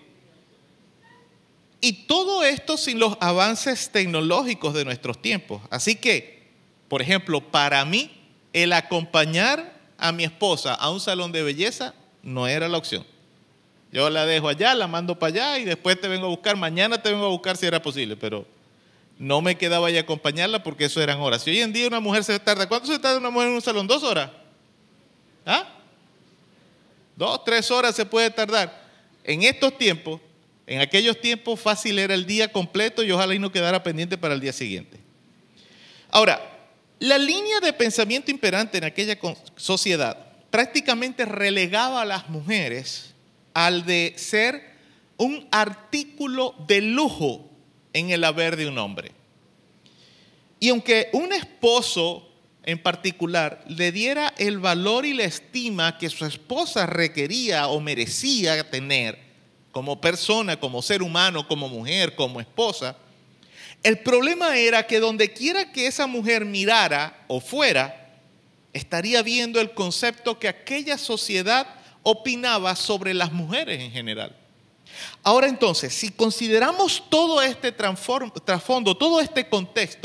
Speaker 3: Y todo esto sin los avances tecnológicos de nuestros tiempos. Así que, por ejemplo, para mí, el acompañar a mi esposa a un salón de belleza no era la opción. Yo la dejo allá, la mando para allá y después te vengo a buscar. Mañana te vengo a buscar si era posible, pero no me quedaba ahí a acompañarla porque eso eran horas. Si hoy en día una mujer se tarda, ¿cuánto se tarda una mujer en un salón? 2 horas. ¿Ah? 2, 3 horas se puede tardar. En estos tiempos, en aquellos tiempos fácil era el día completo y ojalá y no quedara pendiente para el día siguiente. Ahora, la línea de pensamiento imperante en aquella sociedad prácticamente relegaba a las mujeres al de ser un artículo de lujo en el haber de un hombre. Y aunque un esposo en particular le diera el valor y la estima que su esposa requería o merecía tener como persona, como ser humano, como mujer, como esposa, el problema era que donde quiera que esa mujer mirara o fuera, estaría viendo el concepto que aquella sociedad opinaba sobre las mujeres en general. Ahora entonces, si consideramos todo este trasfondo, todo este contexto,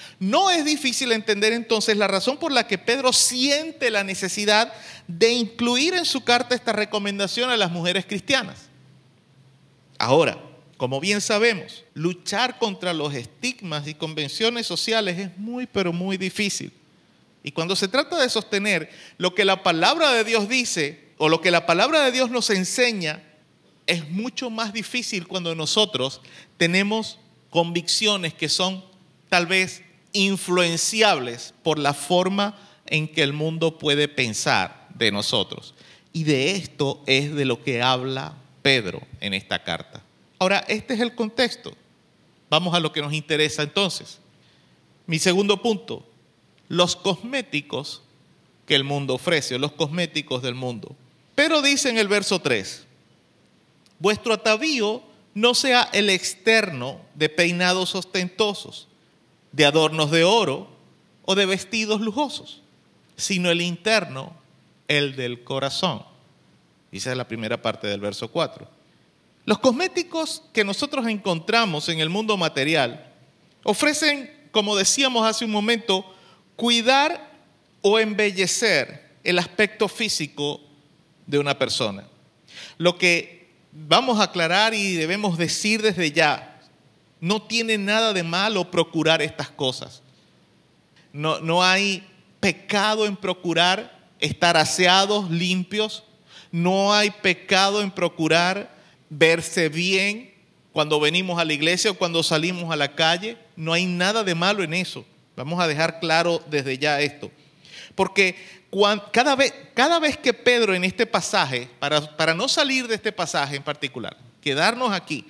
Speaker 3: No es difícil entender entonces la razón por la que Pedro siente la necesidad de incluir en su carta esta recomendación a las mujeres cristianas. Ahora, como bien sabemos, luchar contra los estigmas y convenciones sociales es muy, pero muy difícil. Y cuando se trata de sostener lo que la palabra de Dios dice o lo que la palabra de Dios nos enseña, es mucho más difícil cuando nosotros tenemos convicciones que son tal vez influenciables por la forma en que el mundo puede pensar de nosotros. Y de esto es de lo que habla Pedro en esta carta. Ahora, este es el contexto. Vamos a lo que nos interesa entonces. Mi segundo punto, los cosméticos que el mundo ofrece, o los cosméticos del mundo. Pero dice en el verso 3, vuestro atavío no sea el externo de peinados ostentosos, de adornos de oro o de vestidos lujosos, sino el interno, el del corazón. Esa es la primera parte del verso 4. Los cosméticos que nosotros encontramos en el mundo material ofrecen, como decíamos hace un momento, cuidar o embellecer el aspecto físico de una persona. Lo que vamos a aclarar y debemos decir desde ya, no tiene nada de malo procurar estas cosas. No hay pecado en procurar estar aseados, limpios. No hay pecado en procurar verse bien cuando venimos a la iglesia o cuando salimos a la calle. No hay nada de malo en eso. Vamos a dejar claro desde ya esto. Porque cada vez que Pedro en este pasaje, para no salir de este pasaje en particular, quedarnos aquí,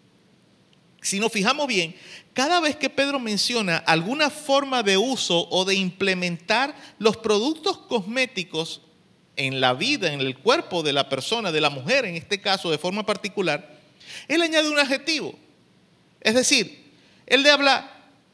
Speaker 3: si nos fijamos bien, cada vez que Pedro menciona alguna forma de uso o de implementar los productos cosméticos en la vida, en el cuerpo de la persona, de la mujer en este caso de forma particular, él añade un adjetivo. Es decir, él le habla,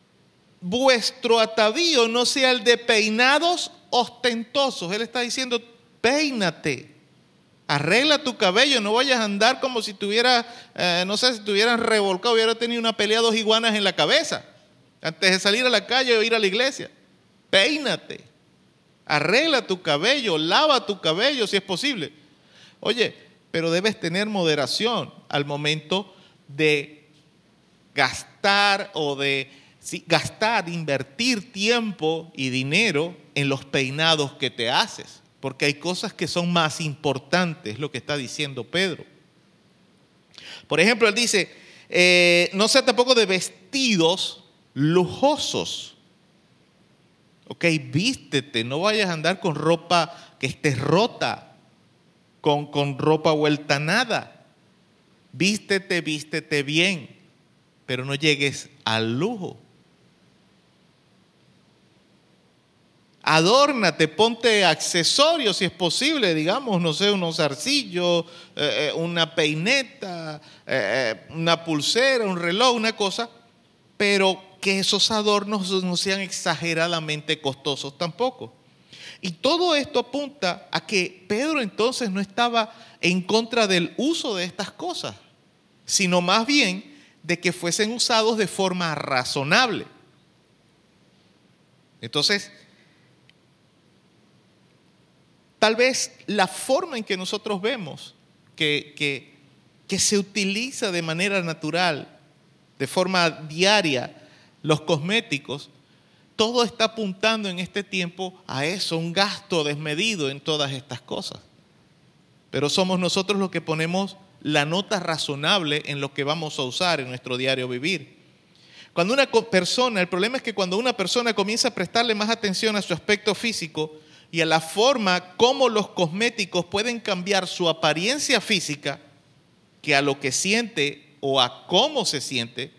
Speaker 3: vuestro atavío no sea el de peinados ostentosos. Él está diciendo, peínate, arregla tu cabello, no vayas a andar como si tuvieras, no sé, si tuvieras revolcado, hubiera tenido una pelea 2 iguanas en la cabeza antes de salir a la calle o ir a la iglesia. Peínate, arregla tu cabello, lava tu cabello si es posible. Oye, pero debes tener moderación al momento de gastar o de invertir tiempo y dinero en los peinados que te haces, porque hay cosas que son más importantes, lo que está diciendo Pedro. Por ejemplo, él dice, no sea tampoco de vestidos lujosos. Ok, vístete, no vayas a andar con ropa que esté rota, con ropa vuelta a nada. Vístete bien, pero no llegues al lujo. Adórnate, ponte accesorios si es posible, digamos, no sé, unos zarcillos, una peineta, una pulsera, un reloj, una cosa, pero que esos adornos no sean exageradamente costosos tampoco. Y todo esto apunta a que Pedro entonces no estaba en contra del uso de estas cosas, sino más bien de que fuesen usados de forma razonable. Entonces, tal vez la forma en que nosotros vemos que se utiliza de manera natural, de forma diaria, los cosméticos, todo está apuntando en este tiempo a eso, un gasto desmedido en todas estas cosas. Pero somos nosotros los que ponemos la nota razonable en lo que vamos a usar en nuestro diario vivir. Cuando una persona, el problema es que cuando una persona comienza a prestarle más atención a su aspecto físico y a la forma como los cosméticos pueden cambiar su apariencia física, que a lo que siente o a cómo se siente,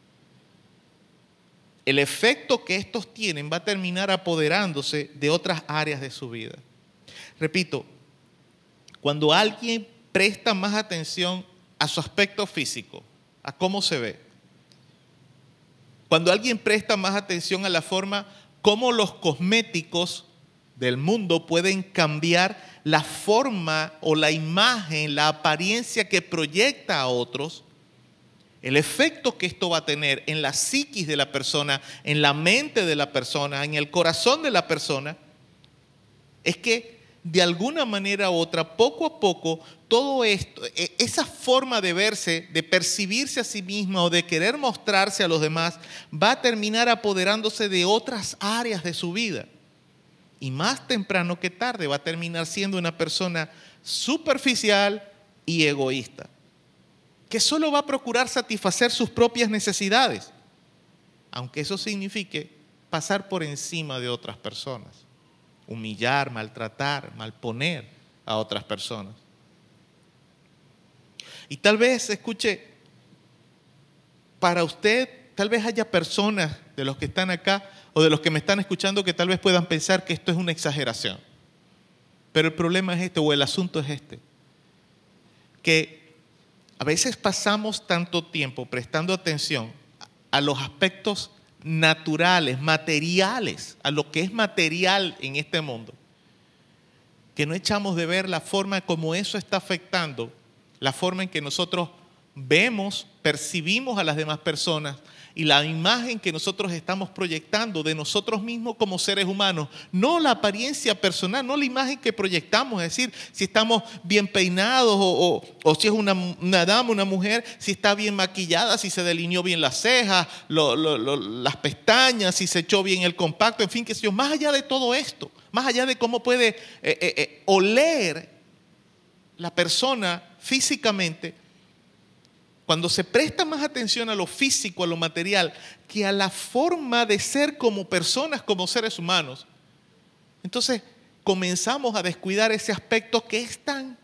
Speaker 3: el efecto que estos tienen va a terminar apoderándose de otras áreas de su vida. Repito, cuando alguien presta más atención a su aspecto físico, a cómo se ve, cuando alguien presta más atención a la forma como los cosméticos del mundo pueden cambiar la forma o la imagen, la apariencia que proyecta a otros, el efecto que esto va a tener en la psiquis de la persona, en la mente de la persona, en el corazón de la persona, es que de alguna manera u otra, poco a poco, todo esto, esa forma de verse, de percibirse a sí misma o de querer mostrarse a los demás, va a terminar apoderándose de otras áreas de su vida. Y más temprano que tarde va a terminar siendo una persona superficial y egoísta, que solo va a procurar satisfacer sus propias necesidades, aunque eso signifique pasar por encima de otras personas, humillar, maltratar, malponer a otras personas. Y tal vez, escuche, para usted, tal vez haya personas de los que están acá o de los que me están escuchando que tal vez puedan pensar que esto es una exageración. Pero el problema es este, o el asunto es este, que a veces pasamos tanto tiempo prestando atención a los aspectos naturales, materiales, a lo que es material en este mundo, que no echamos de ver la forma como eso está afectando la forma en que nosotros vemos, percibimos a las demás personas y la imagen que nosotros estamos proyectando de nosotros mismos como seres humanos, no la apariencia personal, no la imagen que proyectamos, es decir, si estamos bien peinados o si es una dama, una mujer, si está bien maquillada, si se delineó bien las cejas, las pestañas, si se echó bien el compacto, en fin, qué sé yo, más allá de todo esto, más allá de cómo puede oler la persona físicamente, cuando se presta más atención a lo físico, a lo material, que a la forma de ser como personas, como seres humanos, entonces comenzamos a descuidar ese aspecto que es tan,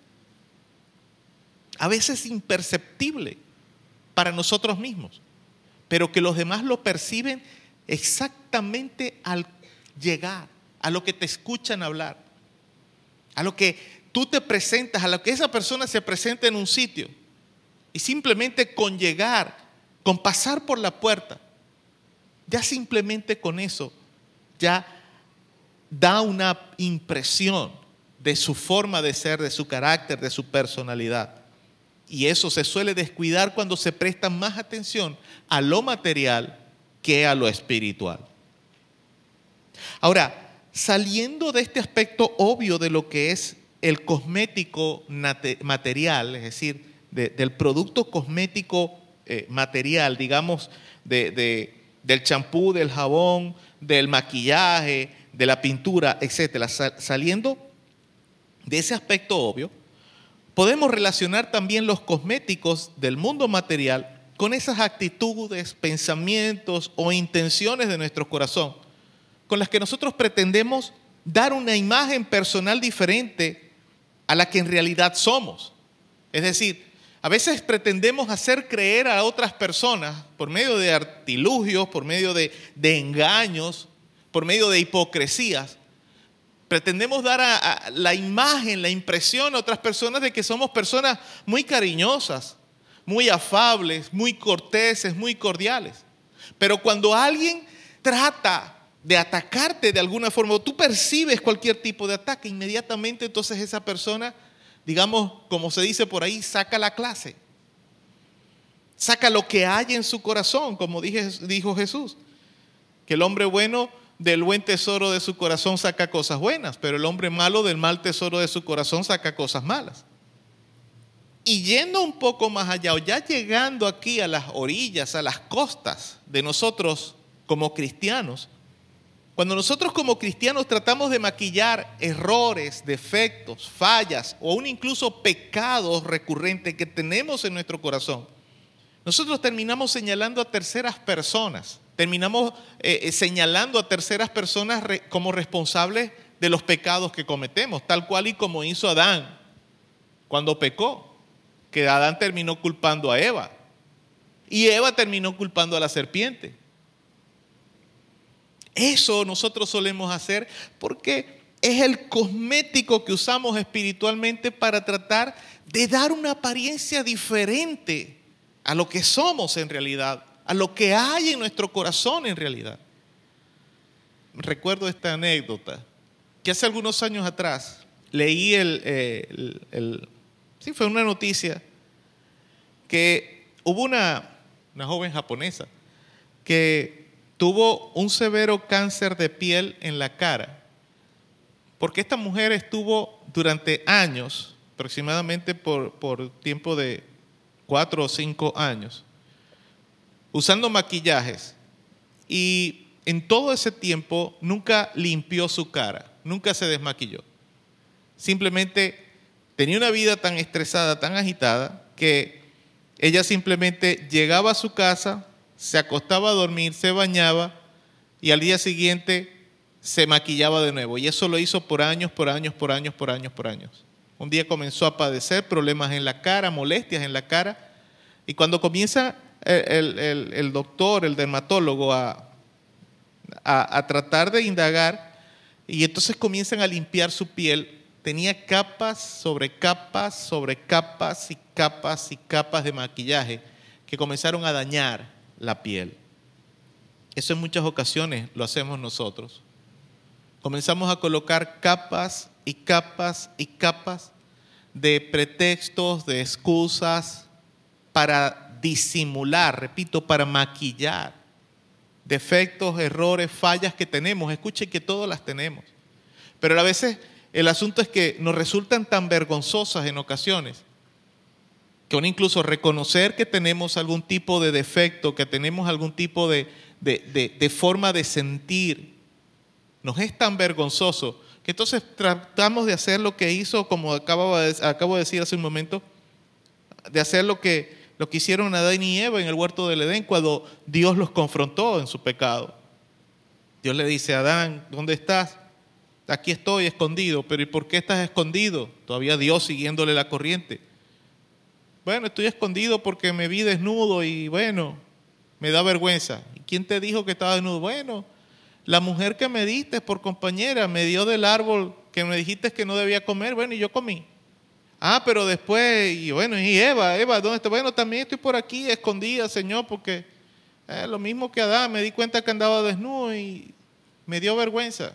Speaker 3: a veces imperceptible para nosotros mismos, pero que los demás lo perciben exactamente al llegar, a lo que te escuchan hablar, a lo que tú te presentas, a lo que esa persona se presenta en un sitio. Y simplemente con llegar, con pasar por la puerta, ya simplemente con eso, ya da una impresión de su forma de ser, de su carácter, de su personalidad. Y eso se suele descuidar cuando se presta más atención a lo material que a lo espiritual. Ahora, saliendo de este aspecto obvio de lo que es el cosmético material, es decir, del producto cosmético material, digamos, del champú, del jabón, del maquillaje, de la pintura, etcétera. Saliendo de ese aspecto obvio, podemos relacionar también los cosméticos del mundo material con esas actitudes, pensamientos o intenciones de nuestro corazón, con las que nosotros pretendemos dar una imagen personal diferente a la que en realidad somos. Es decir, a veces pretendemos hacer creer a otras personas por medio de artilugios, por medio de engaños, por medio de hipocresías. Pretendemos dar a la imagen, la impresión a otras personas de que somos personas muy cariñosas, muy afables, muy corteses, muy cordiales. Pero cuando alguien trata de atacarte de alguna forma, o tú percibes cualquier tipo de ataque, inmediatamente entonces esa persona, digamos, como se dice por ahí, saca la clase. Saca lo que hay en su corazón, como dijo Jesús. Que el hombre bueno del buen tesoro de su corazón saca cosas buenas, pero el hombre malo del mal tesoro de su corazón saca cosas malas. Y yendo un poco más allá, o ya llegando aquí a las orillas, a las costas de nosotros como cristianos, cuando nosotros como cristianos tratamos de maquillar errores, defectos, fallas o aún incluso pecados recurrentes que tenemos en nuestro corazón, nosotros terminamos señalando a terceras personas, terminamos señalando a terceras personas como responsables de los pecados que cometemos, tal cual y como hizo Adán cuando pecó, que Adán terminó culpando a Eva y Eva terminó culpando a la serpiente. Eso nosotros solemos hacer porque es el cosmético que usamos espiritualmente para tratar de dar una apariencia diferente a lo que somos en realidad, a lo que hay en nuestro corazón en realidad. Recuerdo esta anécdota, que hace algunos años atrás leí fue una noticia que hubo una una joven japonesa, que tuvo un severo cáncer de piel en la cara, porque esta mujer estuvo durante años, aproximadamente por tiempo de 4 o 5 años, usando maquillajes, y en todo ese tiempo nunca limpió su cara, nunca se desmaquilló. Simplemente tenía una vida tan estresada, tan agitada, que ella simplemente llegaba a su casa, se acostaba a dormir, se bañaba y al día siguiente se maquillaba de nuevo. Y eso lo hizo por años. Un día comenzó a padecer problemas en la cara, molestias en la cara. Y cuando comienza el doctor, el dermatólogo a tratar de indagar, y entonces comienzan a limpiar su piel, tenía capas sobre capas sobre capas y capas y capas de maquillaje que comenzaron a dañar la piel. Eso en muchas ocasiones lo hacemos nosotros. Comenzamos a colocar capas y capas y capas de pretextos, de excusas para disimular, repito, para maquillar defectos, errores, fallas que tenemos. Escuchen que todas las tenemos. Pero a veces el asunto es que nos resultan tan vergonzosas en ocasiones que aún incluso reconocer que tenemos algún tipo de defecto, que tenemos algún tipo de forma de sentir, nos es tan vergonzoso que entonces tratamos de hacer lo que hizo, como acabo de decir hace un momento, de hacer lo que hicieron Adán y Eva en el huerto del Edén cuando Dios los confrontó en su pecado. Dios le dice a Adán, ¿dónde estás? Aquí estoy escondido. Pero ¿y por qué estás escondido? Todavía Dios siguiéndole la corriente. Bueno, estoy escondido porque me vi desnudo y bueno, me da vergüenza. ¿Y quién te dijo que estaba desnudo? Bueno, la mujer que me diste por compañera me dio del árbol que me dijiste que no debía comer. Bueno, y yo comí. Ah, pero después, y bueno, y Eva, ¿dónde está? Bueno, también estoy por aquí escondida, Señor, porque lo mismo que Adán, me di cuenta que andaba desnudo y me dio vergüenza.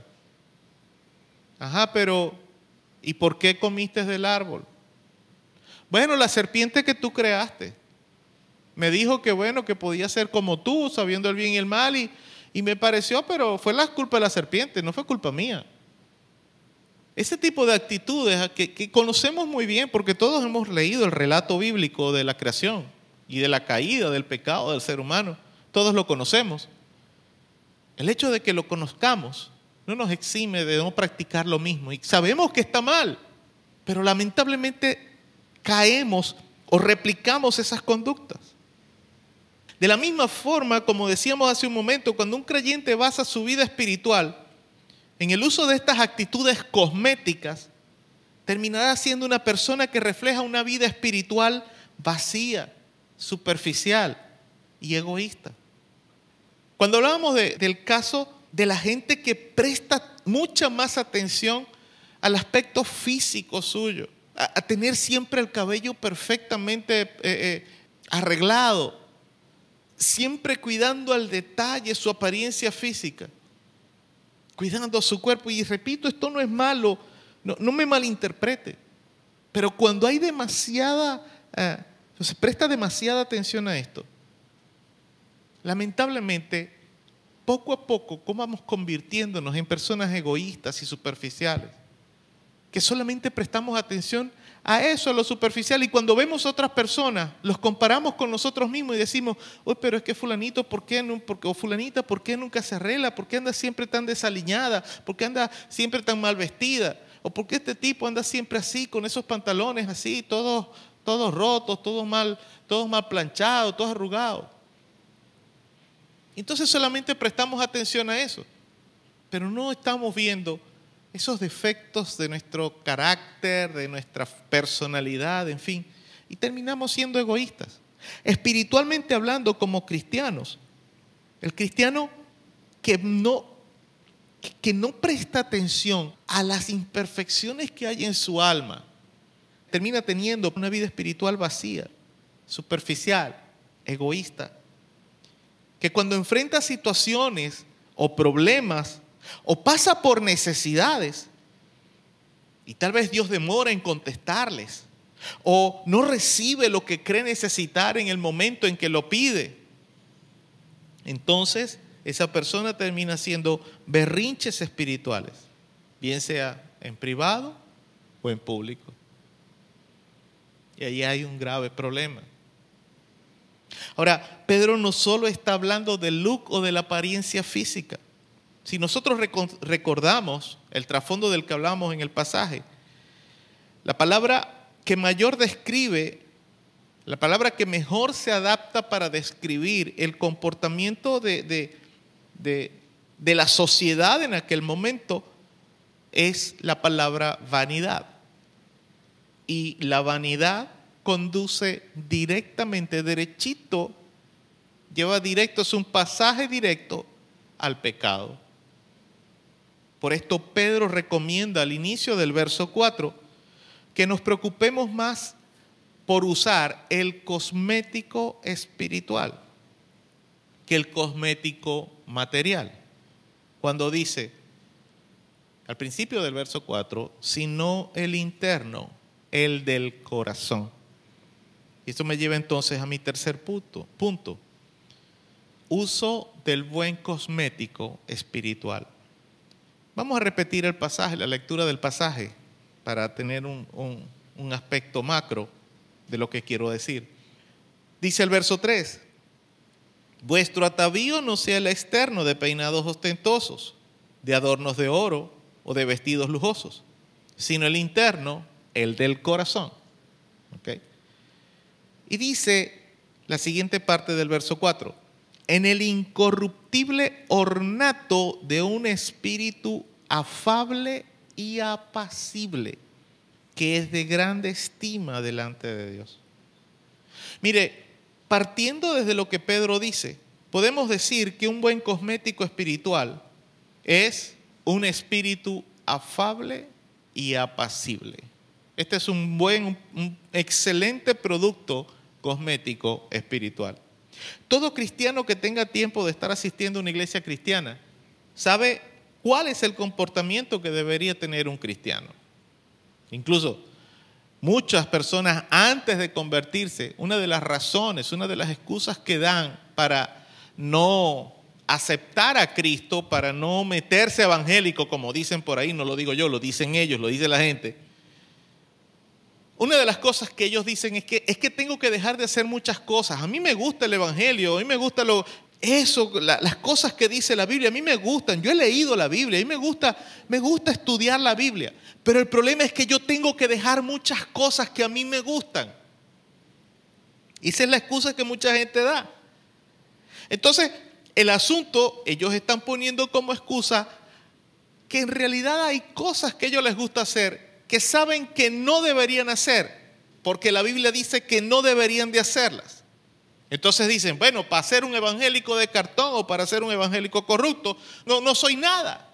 Speaker 3: Ajá, pero ¿y por qué comiste del árbol? Bueno, la serpiente que tú creaste me dijo que bueno, que podía ser como tú, sabiendo el bien y el mal, y me pareció, pero fue la culpa de la serpiente, no fue culpa mía. Ese tipo de actitudes que conocemos muy bien porque todos hemos leído el relato bíblico de la creación y de la caída, del pecado del ser humano. Todos lo conocemos. El hecho de que lo conozcamos no nos exime de no practicar lo mismo. Y sabemos que está mal, pero lamentablemente caemos o replicamos esas conductas. De la misma forma, como decíamos hace un momento, cuando un creyente basa su vida espiritual en el uso de estas actitudes cosméticas, terminará siendo una persona que refleja una vida espiritual vacía, superficial y egoísta. Cuando hablábamos del caso de la gente que presta mucha más atención al aspecto físico suyo, a tener siempre el cabello perfectamente arreglado, siempre cuidando al detalle su apariencia física, cuidando su cuerpo. Y repito, esto no es malo, no me malinterprete, pero cuando hay se presta demasiada atención a esto, lamentablemente, poco a poco, ¿cómo vamos convirtiéndonos en personas egoístas y superficiales? Que solamente prestamos atención a eso, a lo superficial, y cuando vemos a otras personas, los comparamos con nosotros mismos y decimos, oye, pero es que fulanito, o fulanita, ¿por qué nunca se arregla? ¿Por qué anda siempre tan desaliñada? ¿Por qué anda siempre tan mal vestida? ¿O por qué este tipo anda siempre así, con esos pantalones así, todos rotos, todos mal planchados, todos arrugados? Entonces solamente prestamos atención a eso, pero no estamos viendo esos defectos de nuestro carácter, de nuestra personalidad, en fin, y terminamos siendo egoístas. Espiritualmente hablando, como cristianos, el cristiano que no presta atención a las imperfecciones que hay en su alma, termina teniendo una vida espiritual vacía, superficial, egoísta, que cuando enfrenta situaciones o problemas o pasa por necesidades y tal vez Dios demora en contestarles o no recibe lo que cree necesitar en el momento en que lo pide, entonces esa persona termina haciendo berrinches espirituales, bien sea en privado o en público. Y ahí hay un grave problema. Ahora, Pedro no solo está hablando del look o de la apariencia física. Si nosotros recordamos el trasfondo del que hablamos en el pasaje, la palabra que mayor describe, la palabra que mejor se adapta para describir el comportamiento de la sociedad en aquel momento es la palabra vanidad. Y la vanidad conduce directamente, derechito, lleva directo, es un pasaje directo al pecado. Por esto Pedro recomienda al inicio del verso 4 que nos preocupemos más por usar el cosmético espiritual que el cosmético material. Cuando dice, al principio del verso 4, sino el interno, el del corazón. Y esto me lleva entonces a mi tercer punto. Uso del buen cosmético espiritual. Vamos a repetir el pasaje, la lectura del pasaje, para tener un aspecto macro de lo que quiero decir. Dice el verso 3, vuestro atavío no sea el externo de peinados ostentosos, de adornos de oro o de vestidos lujosos, sino el interno, el del corazón. ¿Okay? Y dice la siguiente parte del verso 4, en el incorruptible ornato de un espíritu afable y apacible, que es de grande estima delante de Dios. Mire, partiendo desde lo que Pedro dice, podemos decir que un buen cosmético espiritual es un espíritu afable y apacible. Este es un excelente producto cosmético espiritual. Todo cristiano que tenga tiempo de estar asistiendo a una iglesia cristiana sabe cuál es el comportamiento que debería tener un cristiano. Incluso muchas personas antes de convertirse, una de las razones, una de las excusas que dan para no aceptar a Cristo, para no meterse evangélico, como dicen por ahí, no lo digo yo, lo dicen ellos, lo dice la gente. Una de las cosas que ellos dicen es que tengo que dejar de hacer muchas cosas. A mí me gusta el evangelio, a mí me gusta las cosas que dice la Biblia, a mí me gustan. Yo he leído la Biblia, a mí me gusta estudiar la Biblia. Pero el problema es que yo tengo que dejar muchas cosas que a mí me gustan. Y esa es la excusa que mucha gente da. Entonces, el asunto, ellos están poniendo como excusa que en realidad hay cosas que a ellos les gusta hacer que saben que no deberían hacer, porque la Biblia dice que no deberían de hacerlas. Entonces dicen, bueno, para ser un evangélico de cartón o para ser un evangélico corrupto, no soy nada.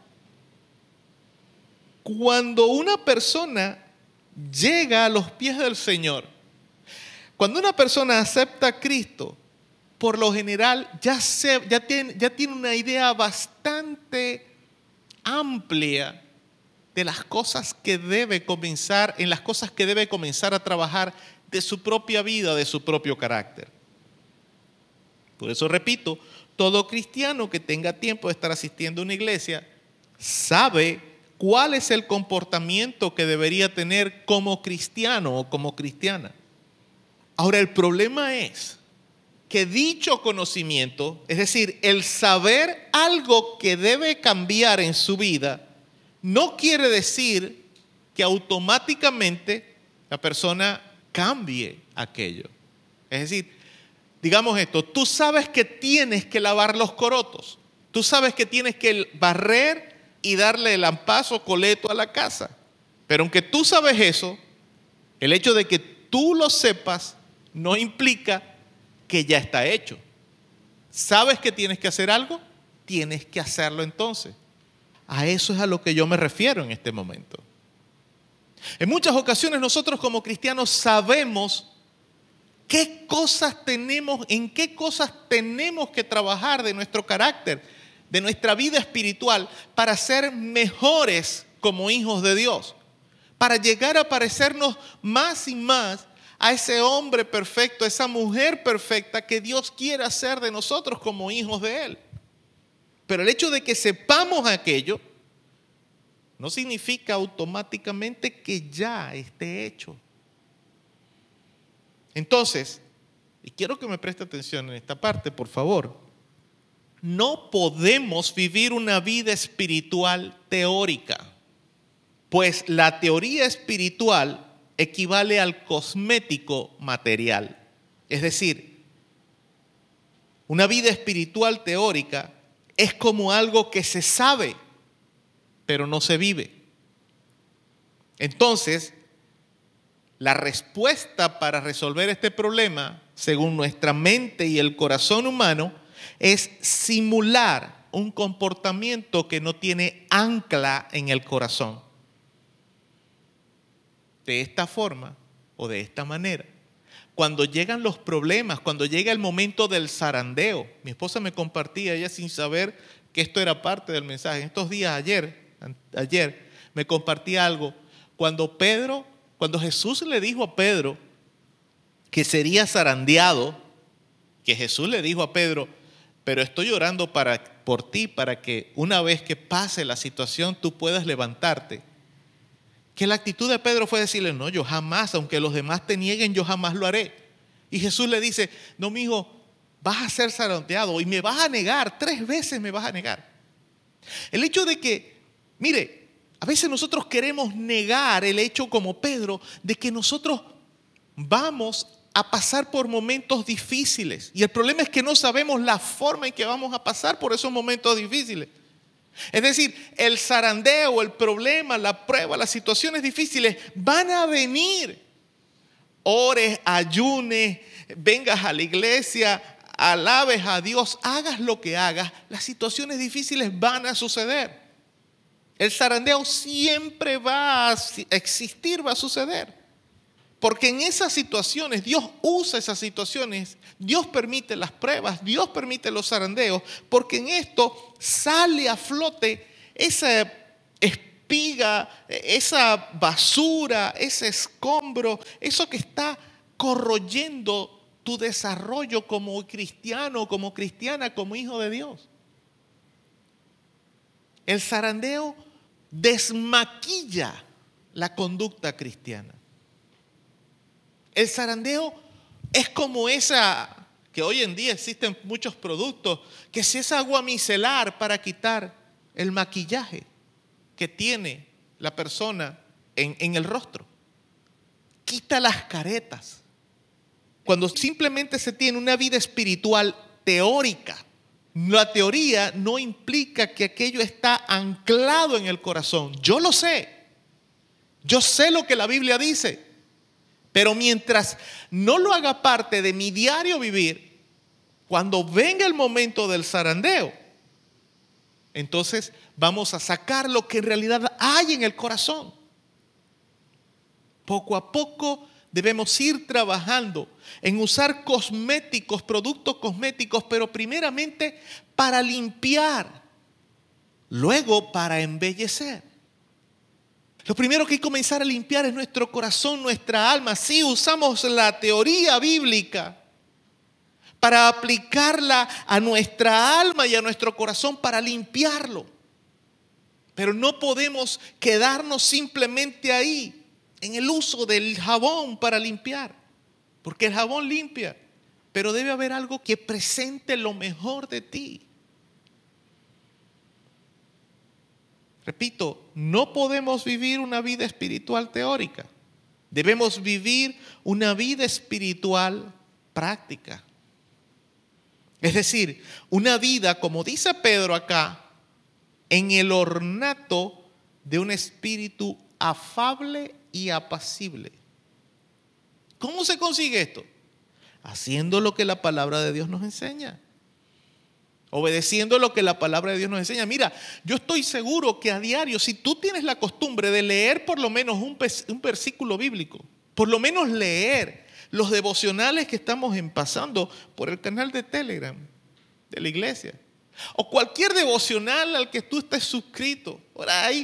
Speaker 3: Cuando una persona llega a los pies del Señor, cuando una persona acepta a Cristo, por lo general ya tiene una idea bastante amplia de las cosas que debe comenzar, en las cosas que debe comenzar a trabajar de su propia vida, de su propio carácter. Por eso repito, todo cristiano que tenga tiempo de estar asistiendo a una iglesia sabe cuál es el comportamiento que debería tener como cristiano o como cristiana. Ahora, el problema es que dicho conocimiento, es decir, el saber algo que debe cambiar en su vida, no quiere decir que automáticamente la persona cambie aquello. Es decir, digamos esto, tú sabes que tienes que lavar los corotos, tú sabes que tienes que barrer y darle el ampazo coleto a la casa, pero aunque tú sabes eso, el hecho de que tú lo sepas no implica que ya está hecho. ¿Sabes que tienes que hacer algo? Tienes que hacerlo entonces. A eso es a lo que yo me refiero en este momento. En muchas ocasiones nosotros como cristianos sabemos qué cosas tenemos, en qué cosas tenemos que trabajar de nuestro carácter, de nuestra vida espiritual, para ser mejores como hijos de Dios, para llegar a parecernos más y más a ese hombre perfecto, a esa mujer perfecta que Dios quiere hacer de nosotros como hijos de Él. Pero el hecho de que sepamos aquello no significa automáticamente que ya esté hecho. Entonces, y quiero que me preste atención en esta parte, por favor. No podemos vivir una vida espiritual teórica, pues la teoría espiritual equivale al cosmético material. Es decir, una vida espiritual teórica es como algo que se sabe, pero no se vive. Entonces, la respuesta para resolver este problema, según nuestra mente y el corazón humano, es simular un comportamiento que no tiene ancla en el corazón. De esta forma o de esta manera, cuando llegan los problemas, cuando llega el momento del zarandeo, mi esposa me compartía, ella sin saber que esto era parte del mensaje, en estos días ayer me compartía algo, cuando Jesús le dijo a Pedro que sería zarandeado, que Jesús le dijo a Pedro, pero estoy orando por ti para que una vez que pase la situación tú puedas levantarte. Que la actitud de Pedro fue decirle, no, yo jamás, aunque los demás te nieguen, yo jamás lo haré. Y Jesús le dice, no, mijo, vas a ser zarandeado y me vas a negar, 3 veces me vas a negar. El hecho de que, mire, a veces nosotros queremos negar el hecho como Pedro de que nosotros vamos a pasar por momentos difíciles. Y el problema es que no sabemos la forma en que vamos a pasar por esos momentos difíciles. Es decir, el zarandeo, el problema, la prueba, las situaciones difíciles van a venir. Ores, ayunes, vengas a la iglesia, alabes a Dios, hagas lo que hagas, las situaciones difíciles van a suceder. El zarandeo siempre va a existir, va a suceder. Porque en esas situaciones, Dios usa esas situaciones, Dios permite las pruebas, Dios permite los zarandeos, porque en esto sale a flote esa espiga, esa basura, ese escombro, eso que está corroyendo tu desarrollo como cristiano, como cristiana, como hijo de Dios. El zarandeo desmaquilla la conducta cristiana. El zarandeo es como esa, que hoy en día existen muchos productos, que si es agua micelar para quitar el maquillaje que tiene la persona en el rostro. Quita las caretas. Cuando simplemente se tiene una vida espiritual teórica, la teoría no implica que aquello está anclado en el corazón. Yo lo sé. Yo sé lo que la Biblia dice. Pero mientras no lo haga parte de mi diario vivir, cuando venga el momento del zarandeo, entonces vamos a sacar lo que en realidad hay en el corazón. Poco a poco debemos ir trabajando en usar cosméticos, productos cosméticos, pero primeramente para limpiar, luego para embellecer. Lo primero que hay que comenzar a limpiar es nuestro corazón, nuestra alma. Sí, usamos la teoría bíblica para aplicarla a nuestra alma y a nuestro corazón para limpiarlo. Pero no podemos quedarnos simplemente ahí, en el uso del jabón para limpiar. Porque el jabón limpia, pero debe haber algo que presente lo mejor de ti. Repito, no podemos vivir una vida espiritual teórica. Debemos vivir una vida espiritual práctica. Es decir, una vida, como dice Pedro acá, en el ornato de un espíritu afable y apacible. ¿Cómo se consigue esto? Haciendo lo que la palabra de Dios nos enseña. Obedeciendo lo que la palabra de Dios nos enseña. Mira, yo estoy seguro que a diario, si tú tienes la costumbre de leer por lo menos un versículo bíblico, por lo menos leer los devocionales que estamos pasando por el canal de Telegram de la iglesia, o cualquier devocional al que tú estés suscrito, por ahí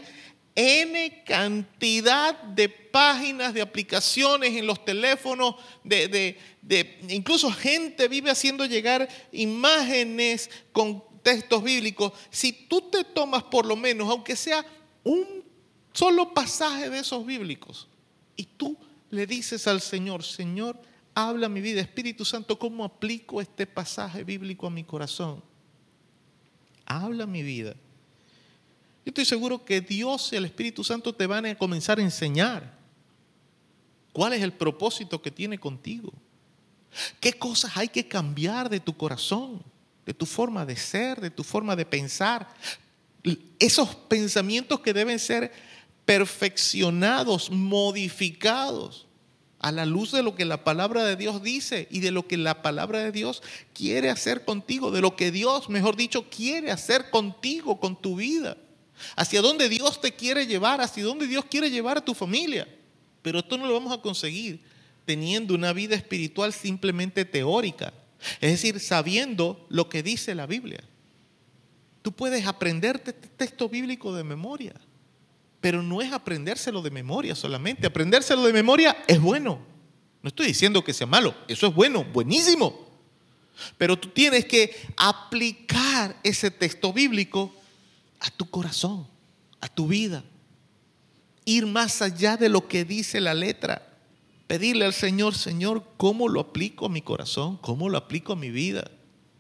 Speaker 3: N cantidad de páginas, de aplicaciones en los teléfonos, incluso gente vive haciendo llegar imágenes con textos bíblicos. Si tú te tomas por lo menos, aunque sea un solo pasaje de esos bíblicos, y tú le dices al Señor, Señor, habla mi vida, Espíritu Santo, ¿cómo aplico este pasaje bíblico a mi corazón? Habla mi vida. Yo estoy seguro que Dios y el Espíritu Santo te van a comenzar a enseñar cuál es el propósito que tiene contigo. ¿Qué cosas hay que cambiar de tu corazón, de tu forma de ser, de tu forma de pensar? Esos pensamientos que deben ser perfeccionados, modificados a la luz de lo que la palabra de Dios dice y de lo que la palabra de Dios quiere hacer contigo, de lo que Dios, mejor dicho, quiere hacer contigo, con tu vida. Hacia dónde Dios te quiere llevar, hacia dónde Dios quiere llevar a tu familia. Pero esto no lo vamos a conseguir teniendo una vida espiritual simplemente teórica. Es decir, sabiendo lo que dice la Biblia. Tú puedes aprenderte este texto bíblico de memoria, pero no es aprendérselo de memoria solamente. Aprendérselo de memoria es bueno. No estoy diciendo que sea malo, eso es bueno, buenísimo. Pero tú tienes que aplicar ese texto bíblico a tu corazón, a tu vida. Ir más allá de lo que dice la letra. Pedirle al Señor, Señor, ¿cómo lo aplico a mi corazón? ¿Cómo lo aplico a mi vida?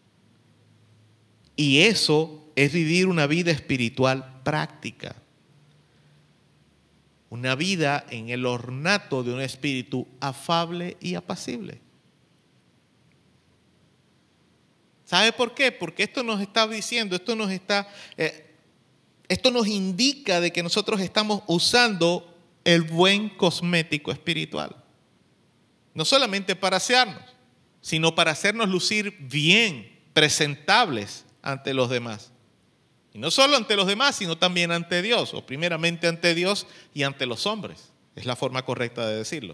Speaker 3: Y eso es vivir una vida espiritual práctica. Una vida en el ornato de un espíritu afable y apacible. ¿Sabe por qué? Porque esto nos está diciendo, esto nos indica de que nosotros estamos usando el buen cosmético espiritual. No solamente para asearnos, sino para hacernos lucir bien, presentables ante los demás. Y no solo ante los demás, sino también ante Dios, o primeramente ante Dios y ante los hombres. Es la forma correcta de decirlo.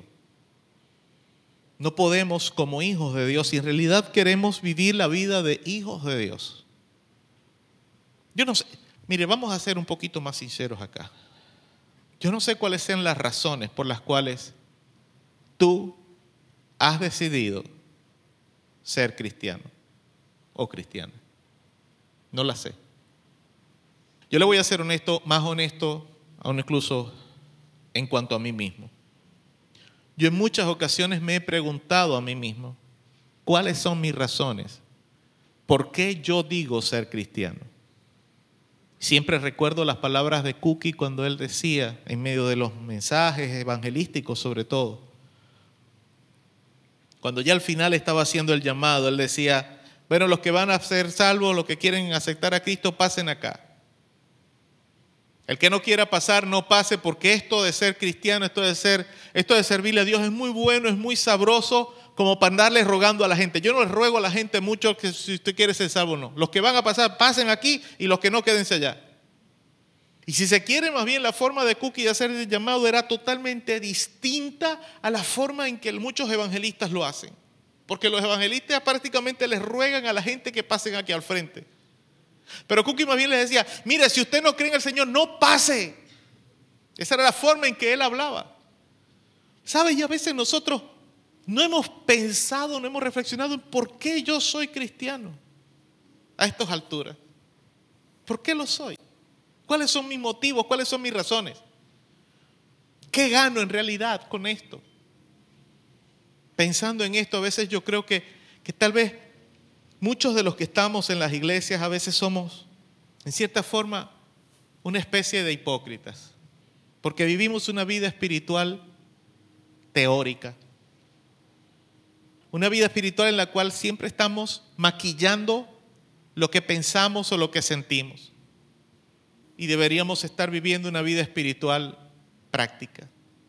Speaker 3: No podemos, como hijos de Dios, si en realidad queremos vivir la vida de hijos de Dios. Yo no sé, mire, vamos a ser un poquito más sinceros acá. Yo no sé cuáles sean las razones por las cuales tú has decidido ser cristiano o cristiana. No la sé. Yo le voy a ser honesto, más honesto, aún incluso en cuanto a mí mismo. Yo en muchas ocasiones me he preguntado a mí mismo, ¿cuáles son mis razones? ¿Por qué yo digo ser cristiano? Siempre recuerdo las palabras de Cookie cuando él decía, en medio de los mensajes evangelísticos sobre todo, cuando ya al final estaba haciendo el llamado, él decía, bueno, los que van a ser salvos, los que quieren aceptar a Cristo, pasen acá. El que no quiera pasar, no pase, porque esto de ser cristiano, esto de servirle a Dios es muy bueno, es muy sabroso, como para andarle rogando a la gente. Yo no les ruego a la gente mucho que si usted quiere ser salvo o no. Los que van a pasar, pasen aquí, y los que no, quédense allá. Y si se quiere, más bien la forma de Cookie de hacer el llamado era totalmente distinta a la forma en que muchos evangelistas lo hacen. Porque los evangelistas prácticamente les ruegan a la gente que pasen aquí al frente. Pero Cookie más bien les decía, mire, si usted no cree en el Señor, no pase. Esa era la forma en que él hablaba. ¿Sabe? Y a veces nosotros no hemos pensado, no hemos reflexionado en por qué yo soy cristiano a estas alturas. ¿Por qué lo soy? ¿Cuáles son mis motivos? ¿Cuáles son mis razones? ¿Qué gano en realidad con esto? Pensando en esto, a veces yo creo que tal vez muchos de los que estamos en las iglesias a veces somos, en cierta forma, una especie de hipócritas. Porque vivimos una vida espiritual teórica. Una vida espiritual en la cual siempre estamos maquillando lo que pensamos o lo que sentimos. Y deberíamos estar viviendo una vida espiritual práctica.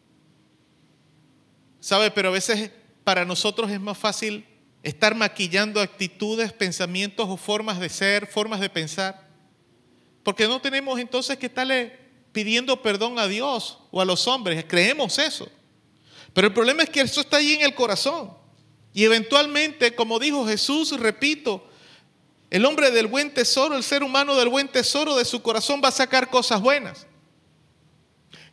Speaker 3: ¿Sabe? Pero a veces para nosotros es más fácil estar maquillando actitudes, pensamientos o formas de ser, formas de pensar. Porque no tenemos entonces que estarle pidiendo perdón a Dios o a los hombres. Creemos eso. Pero el problema es que eso está ahí en el corazón. Y eventualmente, como dijo Jesús, repito, el hombre del buen tesoro, el ser humano del buen tesoro de su corazón va a sacar cosas buenas.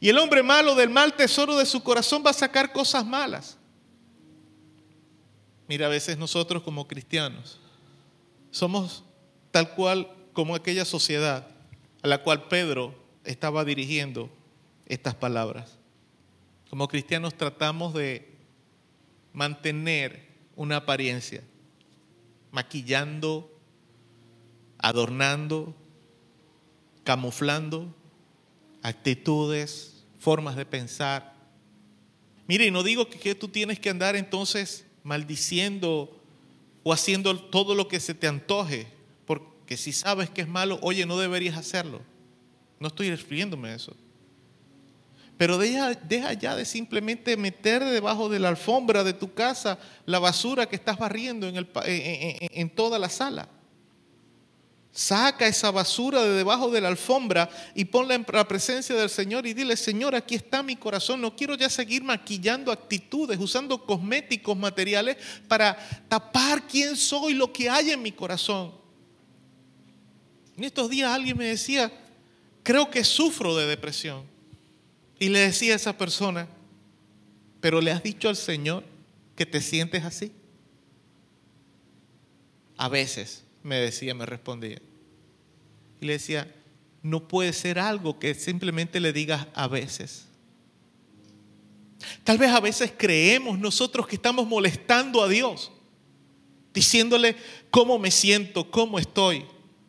Speaker 3: Y el hombre malo del mal tesoro de su corazón va a sacar cosas malas. Mira, a veces nosotros como cristianos somos tal cual como aquella sociedad a la cual Pedro estaba dirigiendo estas palabras. Como cristianos tratamos de mantener una apariencia, maquillando, adornando, camuflando actitudes, formas de pensar. Mire, y no digo que tú tienes que andar entonces maldiciendo o haciendo todo lo que se te antoje, porque si sabes que es malo, oye, no deberías hacerlo. No estoy refiriéndome a eso. Pero deja ya de simplemente meter debajo de la alfombra de tu casa la basura que estás barriendo en toda la sala. Saca esa basura de debajo de la alfombra y ponla en la presencia del Señor y dile: Señor, aquí está mi corazón. No quiero ya seguir maquillando actitudes, usando cosméticos materiales para tapar quién soy, lo que hay en mi corazón. En estos días alguien me decía: creo que sufro de depresión. Y le decía a esa persona: ¿pero le has dicho al Señor que te sientes así? A veces, me decía, me respondía. Y le decía: no puede ser algo que simplemente le digas a veces. Tal vez a veces creemos nosotros que estamos molestando a Dios, diciéndole cómo me siento, cómo estoy.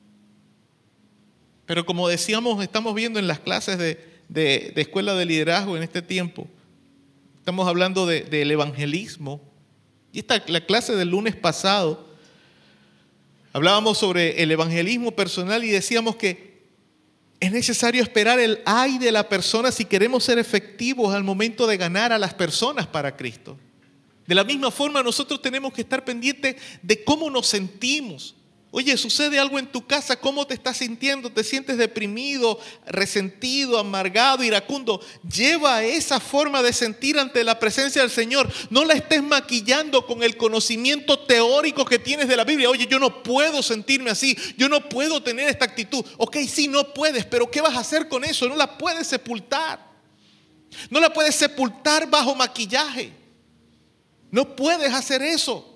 Speaker 3: Pero como decíamos, estamos viendo en las clases de escuela de liderazgo en este tiempo, estamos hablando del evangelismo. Y la clase del lunes pasado hablábamos sobre el evangelismo personal y decíamos que es necesario esperar el ay de la persona si queremos ser efectivos al momento de ganar a las personas para Cristo. De la misma forma, nosotros tenemos que estar pendientes de cómo nos sentimos. Oye, sucede algo en tu casa, ¿cómo te estás sintiendo? ¿Te sientes deprimido, resentido, amargado, iracundo? Lleva esa forma de sentir ante la presencia del Señor. No la estés maquillando con el conocimiento teórico que tienes de la Biblia. Oye, yo no puedo sentirme así, yo no puedo tener esta actitud. Ok, sí, no puedes, pero ¿qué vas a hacer con eso? No la puedes sepultar. No la puedes sepultar bajo maquillaje. No puedes hacer eso.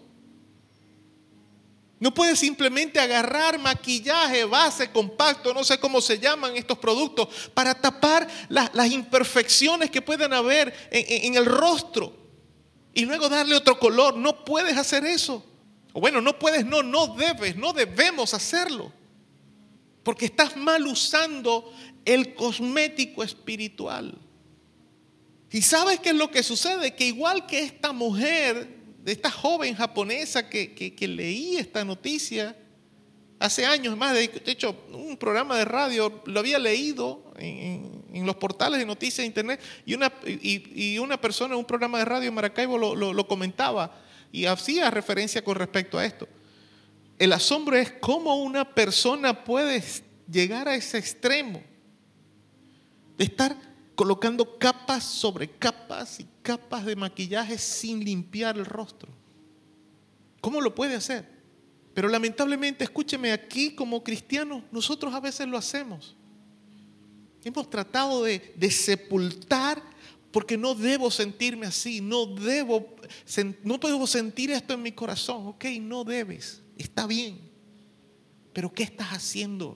Speaker 3: No puedes simplemente agarrar maquillaje, base, compacto, no sé cómo se llaman estos productos, para tapar las imperfecciones que puedan haber en el rostro y luego darle otro color. No puedes hacer eso. O bueno, no puedes, no debes, no debemos hacerlo. Porque estás mal usando el cosmético espiritual. ¿Y sabes qué es lo que sucede? Que igual que esta mujer, de esta joven japonesa que leí esta noticia hace años, más de hecho un programa de radio lo había leído en los portales de noticias de internet y una persona en un programa de radio en Maracaibo lo comentaba y hacía referencia con respecto a esto. El asombro es cómo una persona puede llegar a ese extremo de estar colocando capas sobre capas y capas de maquillaje sin limpiar el rostro. ¿Cómo lo puede hacer? Pero lamentablemente, escúcheme, aquí como cristianos nosotros a veces lo hacemos. Hemos tratado de sepultar porque no debo sentirme así, no puedo sentir esto en mi corazón. Ok, no debes, está bien. Pero ¿qué estás haciendo?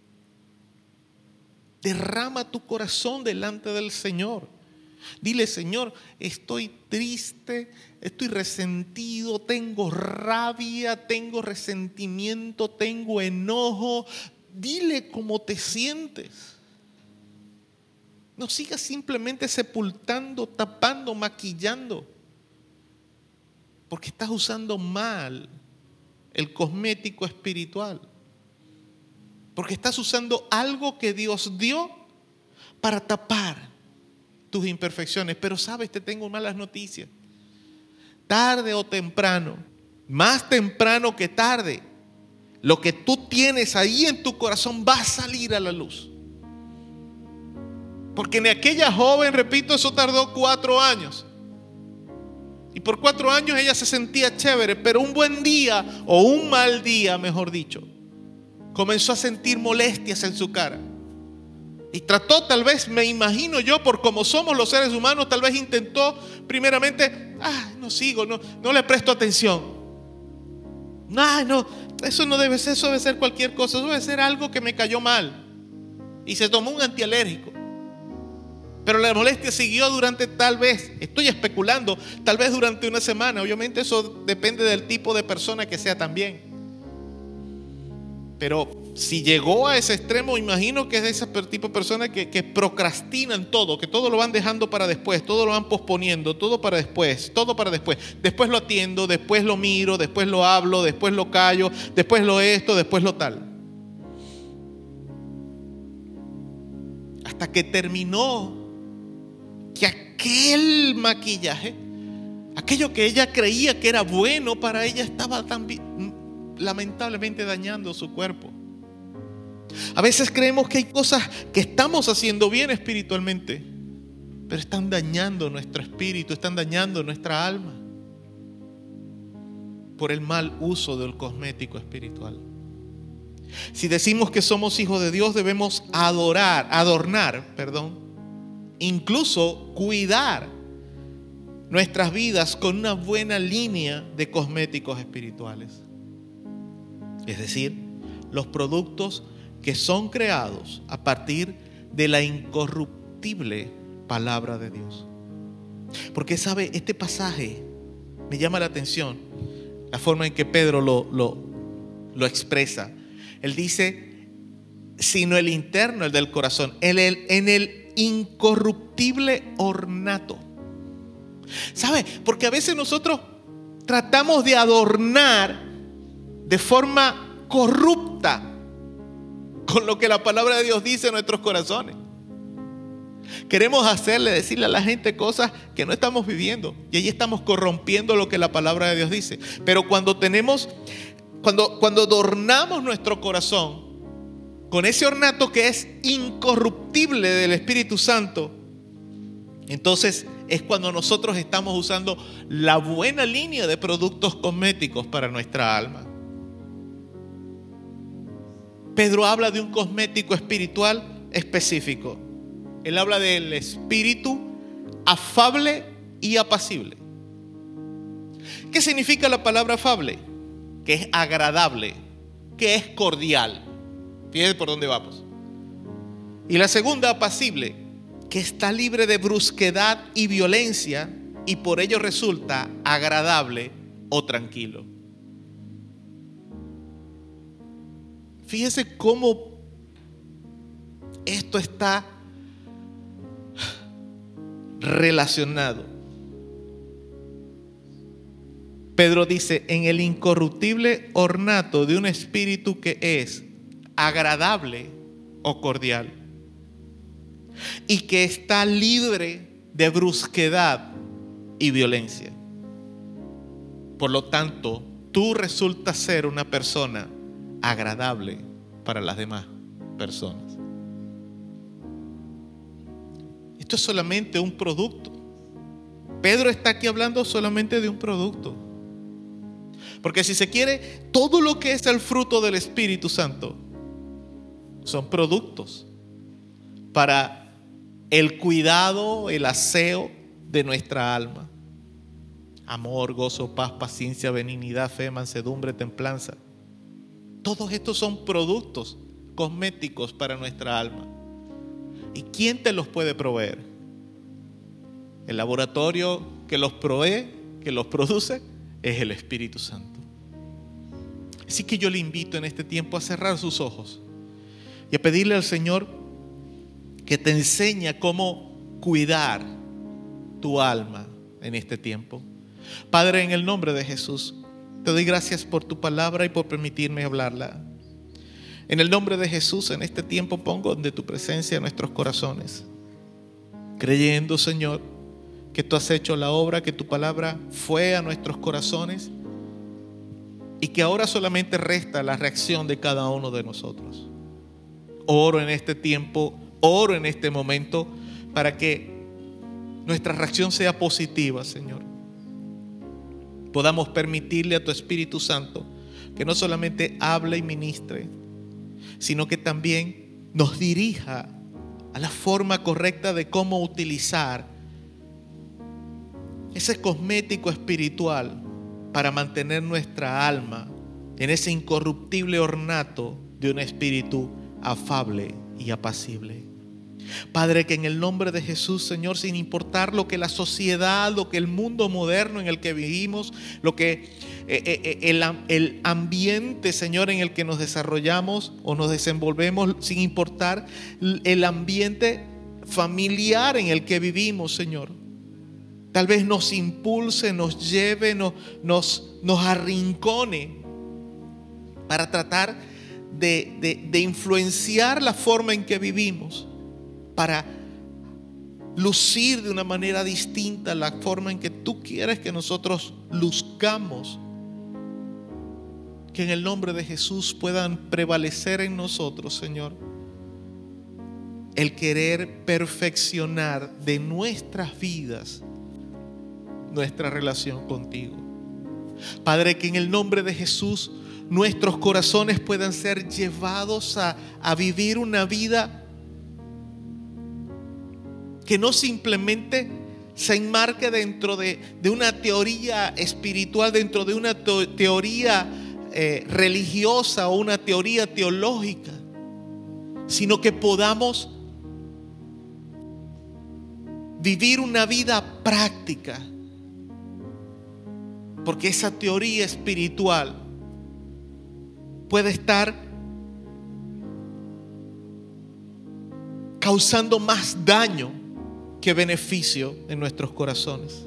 Speaker 3: Derrama tu corazón delante del Señor. Dile: Señor, estoy triste, estoy resentido, tengo rabia, tengo resentimiento, tengo enojo. Dile cómo te sientes. No sigas simplemente sepultando, tapando, maquillando, porque estás usando mal el cosmético espiritual. Porque estás usando algo que Dios dio para tapar tus imperfecciones. Pero sabes, te tengo malas noticias. Tarde o temprano, más temprano que tarde, lo que tú tienes ahí en tu corazón va a salir a la luz. Porque en aquella joven, repito, eso tardó 4 años. Y por 4 años ella se sentía chévere, pero un buen día, o un mal día, mejor dicho, comenzó a sentir molestias en su cara. Y trató, tal vez, me imagino yo, por como somos los seres humanos, tal vez intentó primeramente, no sigo, no le presto atención. No, eso no debe ser, eso debe ser cualquier cosa, eso debe ser algo que me cayó mal. Y se tomó un antialérgico. Pero la molestia siguió durante, tal vez, estoy especulando, tal vez durante una semana. Obviamente eso depende del tipo de persona que sea también. Pero si llegó a ese extremo, imagino que es de ese tipo de personas que procrastinan todo, que todo lo van dejando para después, todo lo van posponiendo, todo para después, todo para después. Después lo atiendo, después lo miro, después lo hablo, después lo callo, después lo esto, después lo tal. Hasta que terminó que aquel maquillaje, aquello que ella creía que era bueno para ella, estaba lamentablemente dañando su cuerpo. A veces creemos que hay cosas que estamos haciendo bien espiritualmente, pero están dañando nuestro espíritu, están dañando nuestra alma por el mal uso del cosmético espiritual. Si decimos que somos hijos de Dios, debemos adornar, incluso cuidar nuestras vidas con una buena línea de cosméticos espirituales. Es decir, los productos que son creados a partir de la incorruptible palabra de Dios. Porque sabe, este pasaje me llama la atención, la forma en que Pedro lo expresa. Él dice, sino el interno, el del corazón, en el incorruptible ornato. ¿Sabe? Porque a veces nosotros tratamos de adornar de forma corrupta con lo que la palabra de Dios dice en nuestros corazones. Queremos decirle a la gente cosas que no estamos viviendo, y ahí estamos corrompiendo lo que la palabra de Dios dice. Pero cuando adornamos nuestro corazón con ese ornato que es incorruptible del Espíritu Santo, entonces es cuando nosotros estamos usando la buena línea de productos cosméticos para nuestra alma. Pedro habla de un cosmético espiritual específico. Él habla del espíritu afable y apacible. ¿Qué significa la palabra afable? Que es agradable, que es cordial. Fíjense por dónde vamos. Y la segunda, apacible, que está libre de brusquedad y violencia y por ello resulta agradable o tranquilo. Fíjense cómo esto está relacionado. Pedro dice, en el incorruptible ornato de un espíritu que es agradable o cordial y que está libre de brusquedad y violencia. Por lo tanto, tú resultas ser una persona agradable para las demás personas. Esto es solamente un producto. Pedro está aquí hablando solamente de un producto. Porque si se quiere, todo lo que es el fruto del Espíritu Santo son productos para el cuidado, el aseo de nuestra alma. Amor, gozo, paz, paciencia, benignidad, fe, mansedumbre, templanza. Todos estos son productos cosméticos para nuestra alma. ¿Y quién te los puede proveer? El laboratorio que los provee, que los produce, es el Espíritu Santo. Así que yo le invito en este tiempo a cerrar sus ojos y a pedirle al Señor que te enseñe cómo cuidar tu alma en este tiempo. Padre, en el nombre de Jesús, te doy gracias por tu palabra y por permitirme hablarla. En el nombre de Jesús, en este tiempo pongo de tu presencia en nuestros corazones, creyendo, Señor, que tú has hecho la obra, que tu palabra fue a nuestros corazones y que ahora solamente resta la reacción de cada uno de nosotros. Oro en este tiempo, oro en este momento para que nuestra reacción sea positiva, Señor. Podamos permitirle a tu Espíritu Santo que no solamente hable y ministre, sino que también nos dirija a la forma correcta de cómo utilizar ese cosmético espiritual para mantener nuestra alma en ese incorruptible ornato de un espíritu afable y apacible. Padre, que en el nombre de Jesús, Señor, sin importar lo que la sociedad, lo que el mundo moderno en el que vivimos, lo que el ambiente, Señor, en el que nos desarrollamos o nos desenvolvemos, sin importar el ambiente familiar en el que vivimos, Señor, tal vez nos impulse, nos lleve, nos arrincone para tratar de influenciar la forma en que vivimos, para lucir de una manera distinta la forma en que tú quieres que nosotros luzcamos. Que en el nombre de Jesús puedan prevalecer en nosotros, Señor, el querer perfeccionar de nuestras vidas nuestra relación contigo. Padre, que en el nombre de Jesús nuestros corazones puedan ser llevados a vivir una vida que no simplemente se enmarque dentro de una teoría espiritual, dentro de una teoría religiosa o una teoría teológica, sino que podamos vivir una vida práctica, porque esa teoría espiritual puede estar causando más daño que beneficio en nuestros corazones.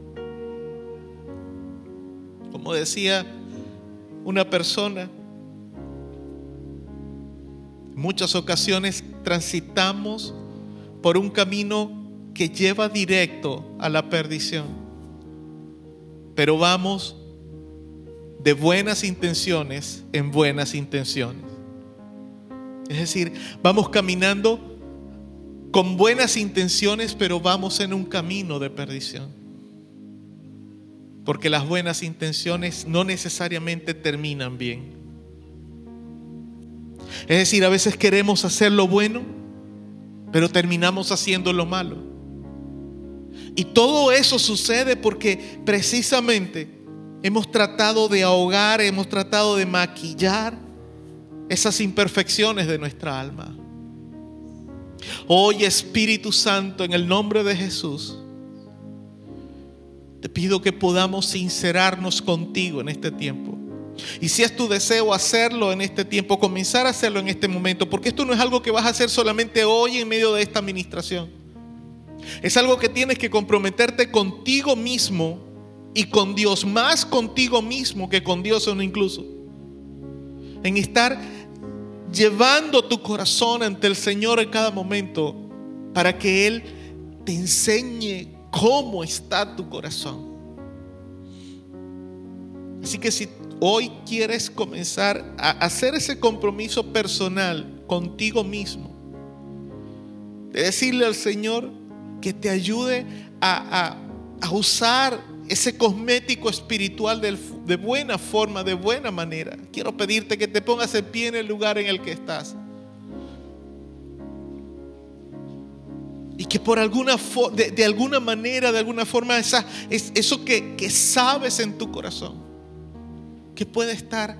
Speaker 3: Como decía una persona, en muchas ocasiones transitamos por un camino que lleva directo a la perdición, pero vamos de buenas intenciones en buenas intenciones. Es decir, vamos caminando con buenas intenciones, pero vamos en un camino de perdición. Porque las buenas intenciones no necesariamente terminan bien. Es decir, a veces queremos hacer lo bueno, pero terminamos haciendo lo malo. Y todo eso sucede porque precisamente hemos tratado de ahogar, hemos tratado de maquillar esas imperfecciones de nuestra alma. Hoy, Espíritu Santo, en el nombre de Jesús, te pido que podamos sincerarnos contigo en este tiempo. Y si es tu deseo hacerlo en este tiempo, comenzar a hacerlo en este momento, porque esto no es algo que vas a hacer solamente hoy en medio de esta administración. Es algo que tienes que comprometerte contigo mismo y con Dios, más contigo mismo que con Dios o no incluso. En estar llevando tu corazón ante el Señor en cada momento para que Él te enseñe cómo está tu corazón. Así que si hoy quieres comenzar a hacer ese compromiso personal contigo mismo, de decirle al Señor que te ayude a usar ese cosmético espiritual de buena forma, de buena manera, quiero pedirte que te pongas en pie en el lugar en el que estás. Y que por alguna de alguna manera, de alguna forma, eso que sabes en tu corazón, que puede estar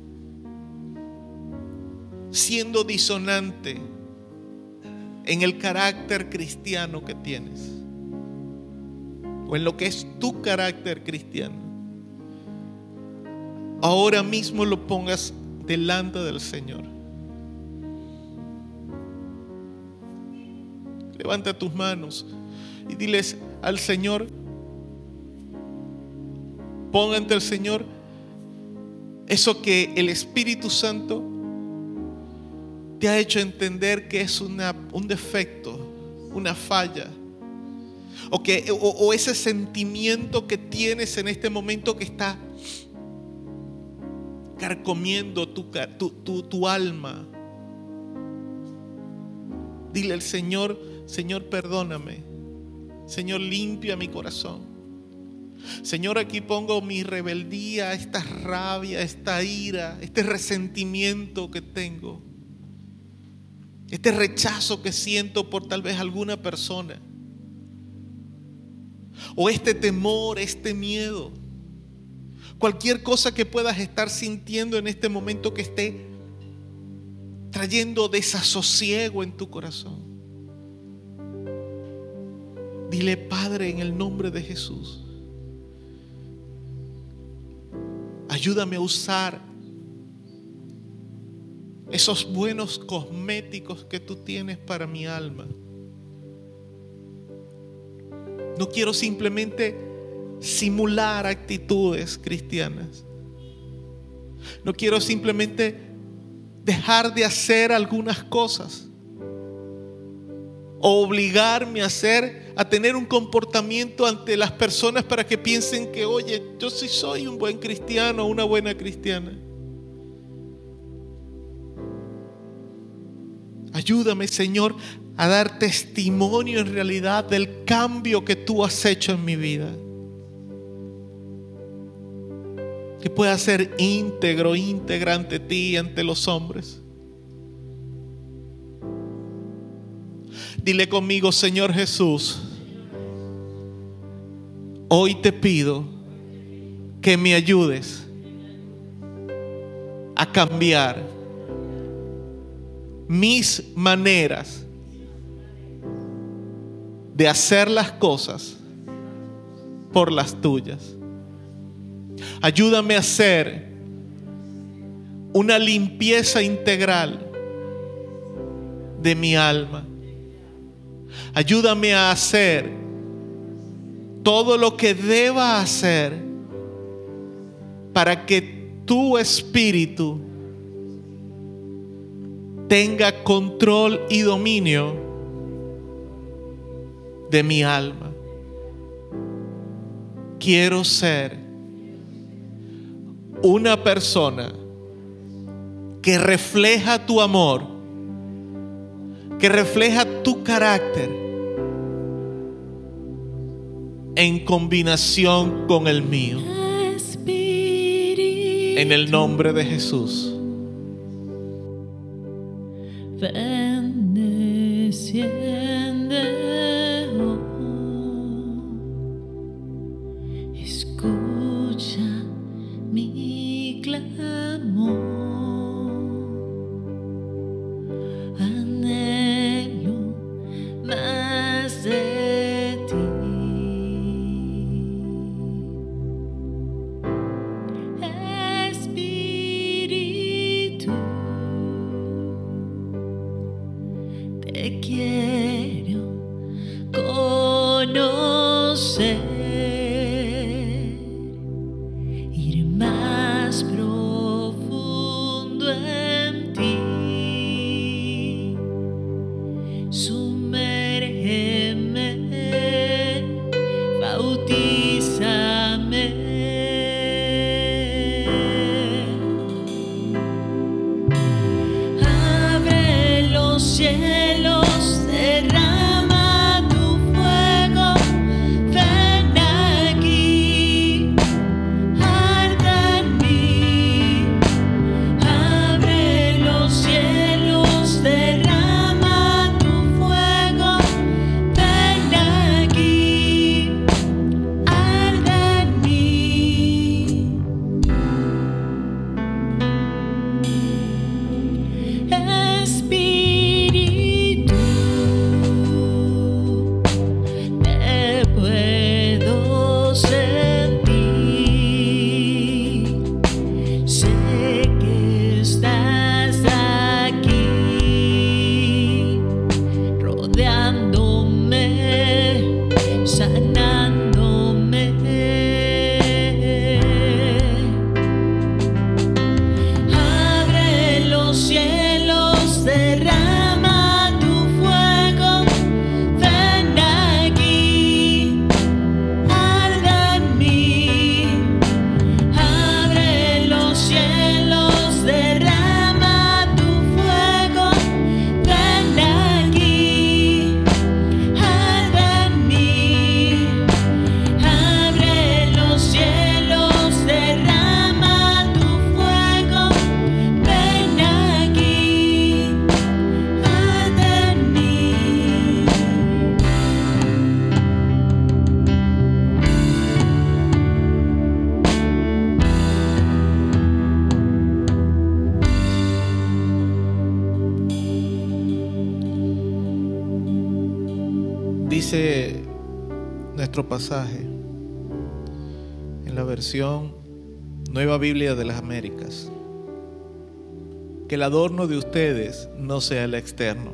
Speaker 3: siendo disonante en el carácter cristiano que tienes, o en lo que es tu carácter cristiano, ahora mismo lo pongas delante del Señor. Levanta tus manos y diles al Señor, pon ante el Señor eso que el Espíritu Santo te ha hecho entender que es un defecto, una falla, o ese sentimiento que tienes en este momento que está carcomiendo tu alma. Dile al Señor: Señor, perdóname. Señor, limpia mi corazón. Señor, aquí pongo mi rebeldía, esta rabia, esta ira, este resentimiento que tengo. este rechazo que siento por tal vez alguna persona, o este temor, este miedo, cualquier cosa que puedas estar sintiendo en este momento que esté trayendo desasosiego en tu corazón. Dile: Padre, en el nombre de Jesús, ayúdame a usar esos buenos cosméticos que tú tienes para mi alma. No quiero simplemente simular actitudes cristianas. No quiero simplemente dejar de hacer algunas cosas o obligarme a tener un comportamiento ante las personas para que piensen que, oye, yo sí soy un buen cristiano o una buena cristiana. Ayúdame, Señor, a dar testimonio en realidad del cambio que tú has hecho en mi vida. Que pueda ser íntegro, íntegra ante ti y ante los hombres. Dile conmigo: Señor Jesús, hoy te pido que me ayudes a cambiar mis maneras de hacer las cosas por las tuyas. Ayúdame a hacer una limpieza integral de mi alma. Ayúdame a hacer todo lo que deba hacer para que tu espíritu tenga control y dominio de mi alma. Quiero ser una persona que refleja tu amor, que refleja tu carácter en combinación con el mío. En el nombre de Jesús.
Speaker 1: Ven, desciende hoy. Escucha mi clamor. Anhelo más de ti. Espíritu, te quiero conocer, ir más profundo en ti. Sumérgeme, bautízame. Abre los cielos, derrama tu fuego, ven
Speaker 3: nuestro pasaje en la versión Nueva Biblia de las Américas. Que el adorno de ustedes no sea el externo,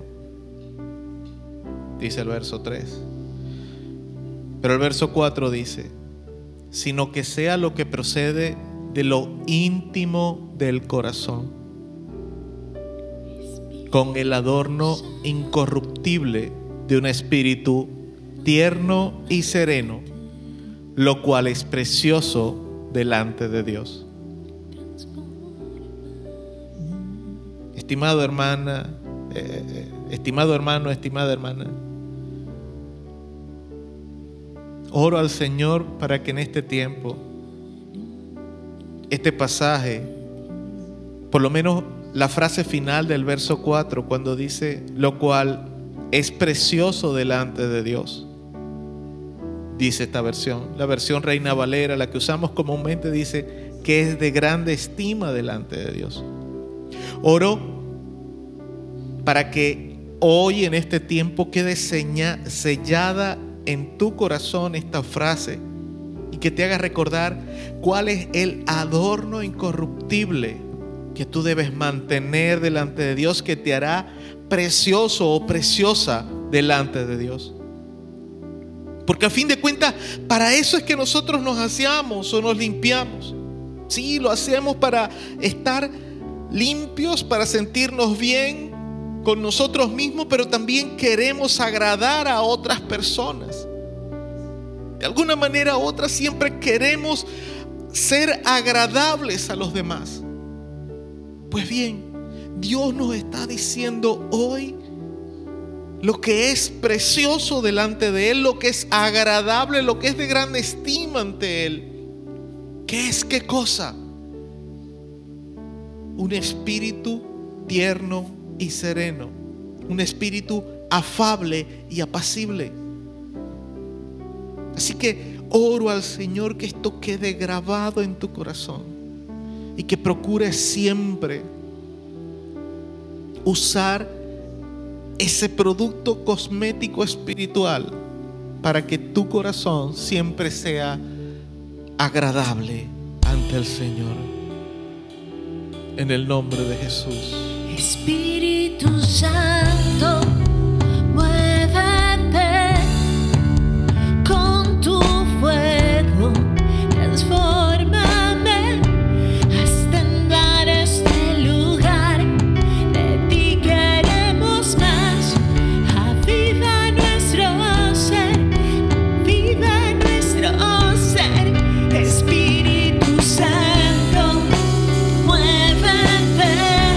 Speaker 3: dice el verso 3. Pero el verso 4 dice, sino que sea lo que procede de lo íntimo del corazón, con el adorno incorruptible de un espíritu tierno y sereno, lo cual es precioso delante de Dios. Estimado hermana, estimado hermano, estimada hermana, oro al Señor para que en este tiempo, este pasaje, por lo menos la frase final del verso 4, cuando dice, lo cual es precioso delante de Dios, dice esta versión, la versión Reina Valera, la que usamos comúnmente, dice que es de grande estima delante de Dios. Oro para que hoy en este tiempo quede sellada en tu corazón esta frase y que te haga recordar cuál es el adorno incorruptible que tú debes mantener delante de Dios, que te hará precioso o preciosa delante de Dios. Porque a fin de cuentas, para eso es que nosotros nos aseamos o nos limpiamos. Sí, lo hacemos para estar limpios, para sentirnos bien con nosotros mismos, pero también queremos agradar a otras personas. De alguna manera u otra siempre queremos ser agradables a los demás. Pues bien, Dios nos está diciendo hoy lo que es precioso delante de Él, lo que es agradable, lo que es de gran estima ante Él. ¿Qué es qué cosa? Un espíritu tierno y sereno, un espíritu afable y apacible. Así que oro al Señor que esto quede grabado en tu corazón y que procures siempre usar ese producto cosmético espiritual para que tu corazón siempre sea agradable ante el Señor. En el nombre de Jesús.
Speaker 2: Espíritu Santo, muévete con tu fuego, transfórmame hasta andar este lugar. De ti queremos más, aviva nuestro ser, viva nuestro ser. Espíritu Santo, muévete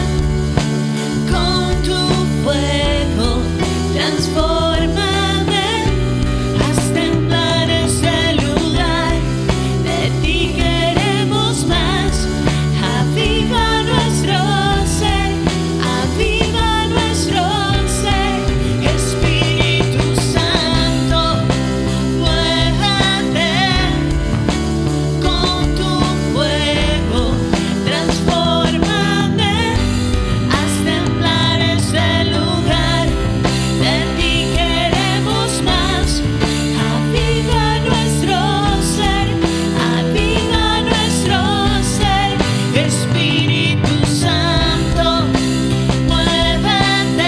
Speaker 2: con tu fuego, transfórmame hasta entrar en este lugar. De ti queremos más, aviva nuestro ser, aviva nuestro ser. Espíritu Santo, muévete con tu fuego, transfórmame hasta entrar en este lugar. De ti queremos más, aviva nuestro ser, aviva nuestro ser. Espíritu Santo, muévete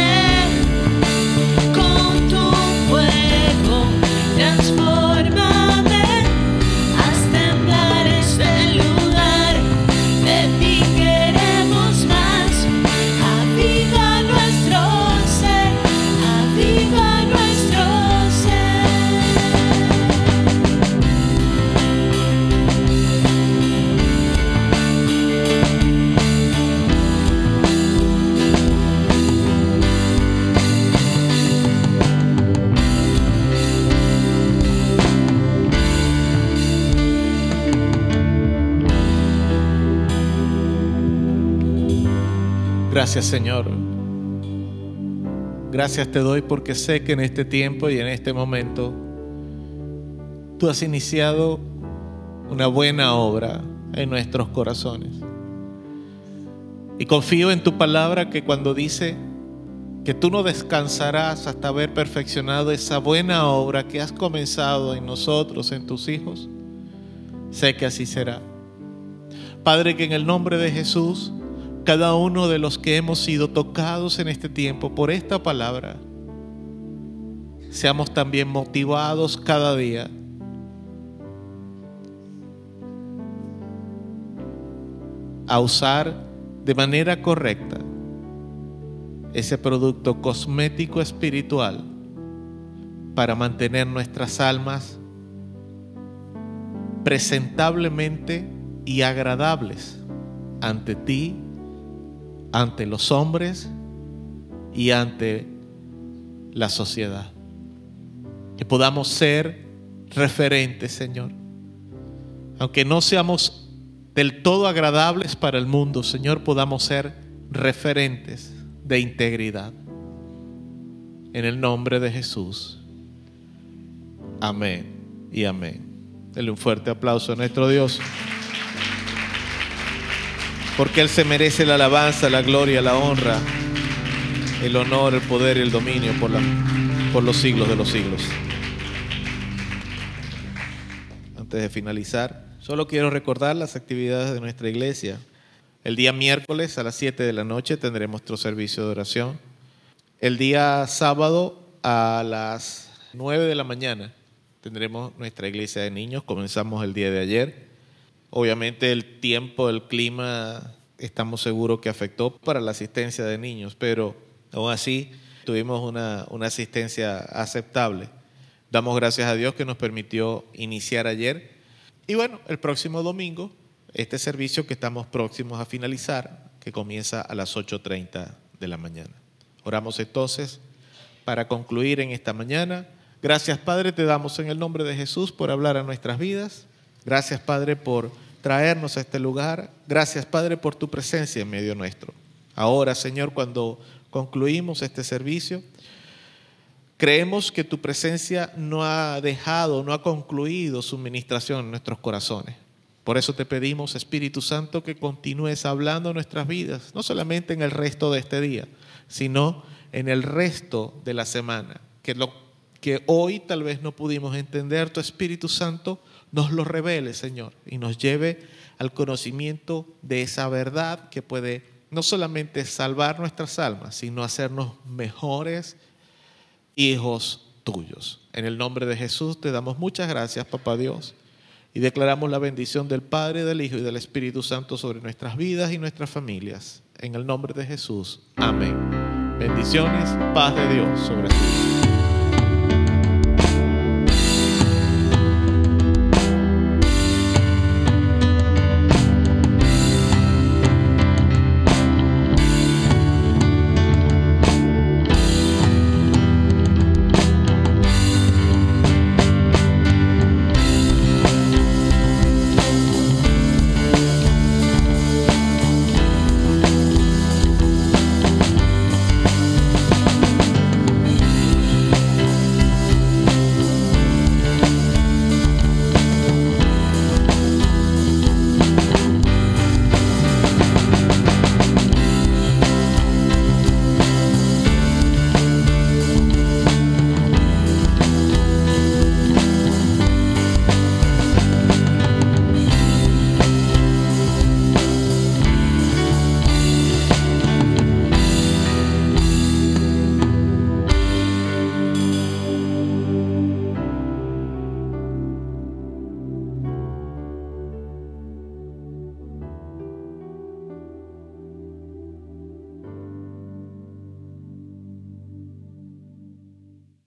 Speaker 2: con tu fuego, transfórmame hasta entrar en este lugar. De ti queremos más, aviva nuestro ser, aviva nuestro ser.
Speaker 3: Gracias, Señor. Gracias te doy porque sé que en este tiempo y en este momento tú has iniciado una buena obra en nuestros corazones. Y confío en tu palabra que cuando dice que tú no descansarás hasta haber perfeccionado esa buena obra que has comenzado en nosotros, en tus hijos. Sé que así será. Padre, que en el nombre de Jesús, cada uno de los que hemos sido tocados en este tiempo por esta palabra, seamos también motivados cada día a usar de manera correcta ese producto cosmético espiritual para mantener nuestras almas presentablemente y agradables ante ti, ante los hombres y ante la sociedad. Que podamos ser referentes, Señor. Aunque no seamos del todo agradables para el mundo, Señor, podamos ser referentes de integridad. En el nombre de Jesús. Amén y amén. Denle un fuerte aplauso a nuestro Dios, porque Él se merece la alabanza, la gloria, la honra, el honor, el poder y el dominio por los siglos de los siglos. Antes de finalizar, solo quiero recordar las actividades de nuestra iglesia. El día miércoles a las 7 de la noche tendremos nuestro servicio de oración. El día sábado a las 9 de la mañana tendremos nuestra iglesia de niños. Comenzamos el día de ayer. Obviamente el tiempo, el clima, estamos seguros que afectó para la asistencia de niños, pero aún así tuvimos una asistencia aceptable. Damos gracias a Dios que nos permitió iniciar ayer. Y bueno, el próximo domingo, este servicio que estamos próximos a finalizar, que comienza a las 8:30 de la mañana. Oramos entonces para concluir en esta mañana. Gracias, Padre, te damos en el nombre de Jesús por hablar a nuestras vidas. Gracias, Padre, por traernos a este lugar. Gracias, Padre, por tu presencia en medio nuestro. Ahora, Señor, cuando concluimos este servicio, creemos que tu presencia no ha concluido su ministración en nuestros corazones. Por eso te pedimos, Espíritu Santo, que continúes hablando en nuestras vidas, no solamente en el resto de este día, sino en el resto de la semana. Que lo que hoy tal vez no pudimos entender, tu Espíritu Santo nos lo revele, Señor, y nos lleve al conocimiento de esa verdad que puede no solamente salvar nuestras almas, sino hacernos mejores hijos tuyos. En el nombre de Jesús te damos muchas gracias, Papá Dios, y declaramos la bendición del Padre, del Hijo y del Espíritu Santo sobre nuestras vidas y nuestras familias. En el nombre de Jesús. Amén. Bendiciones, paz de Dios sobre ti.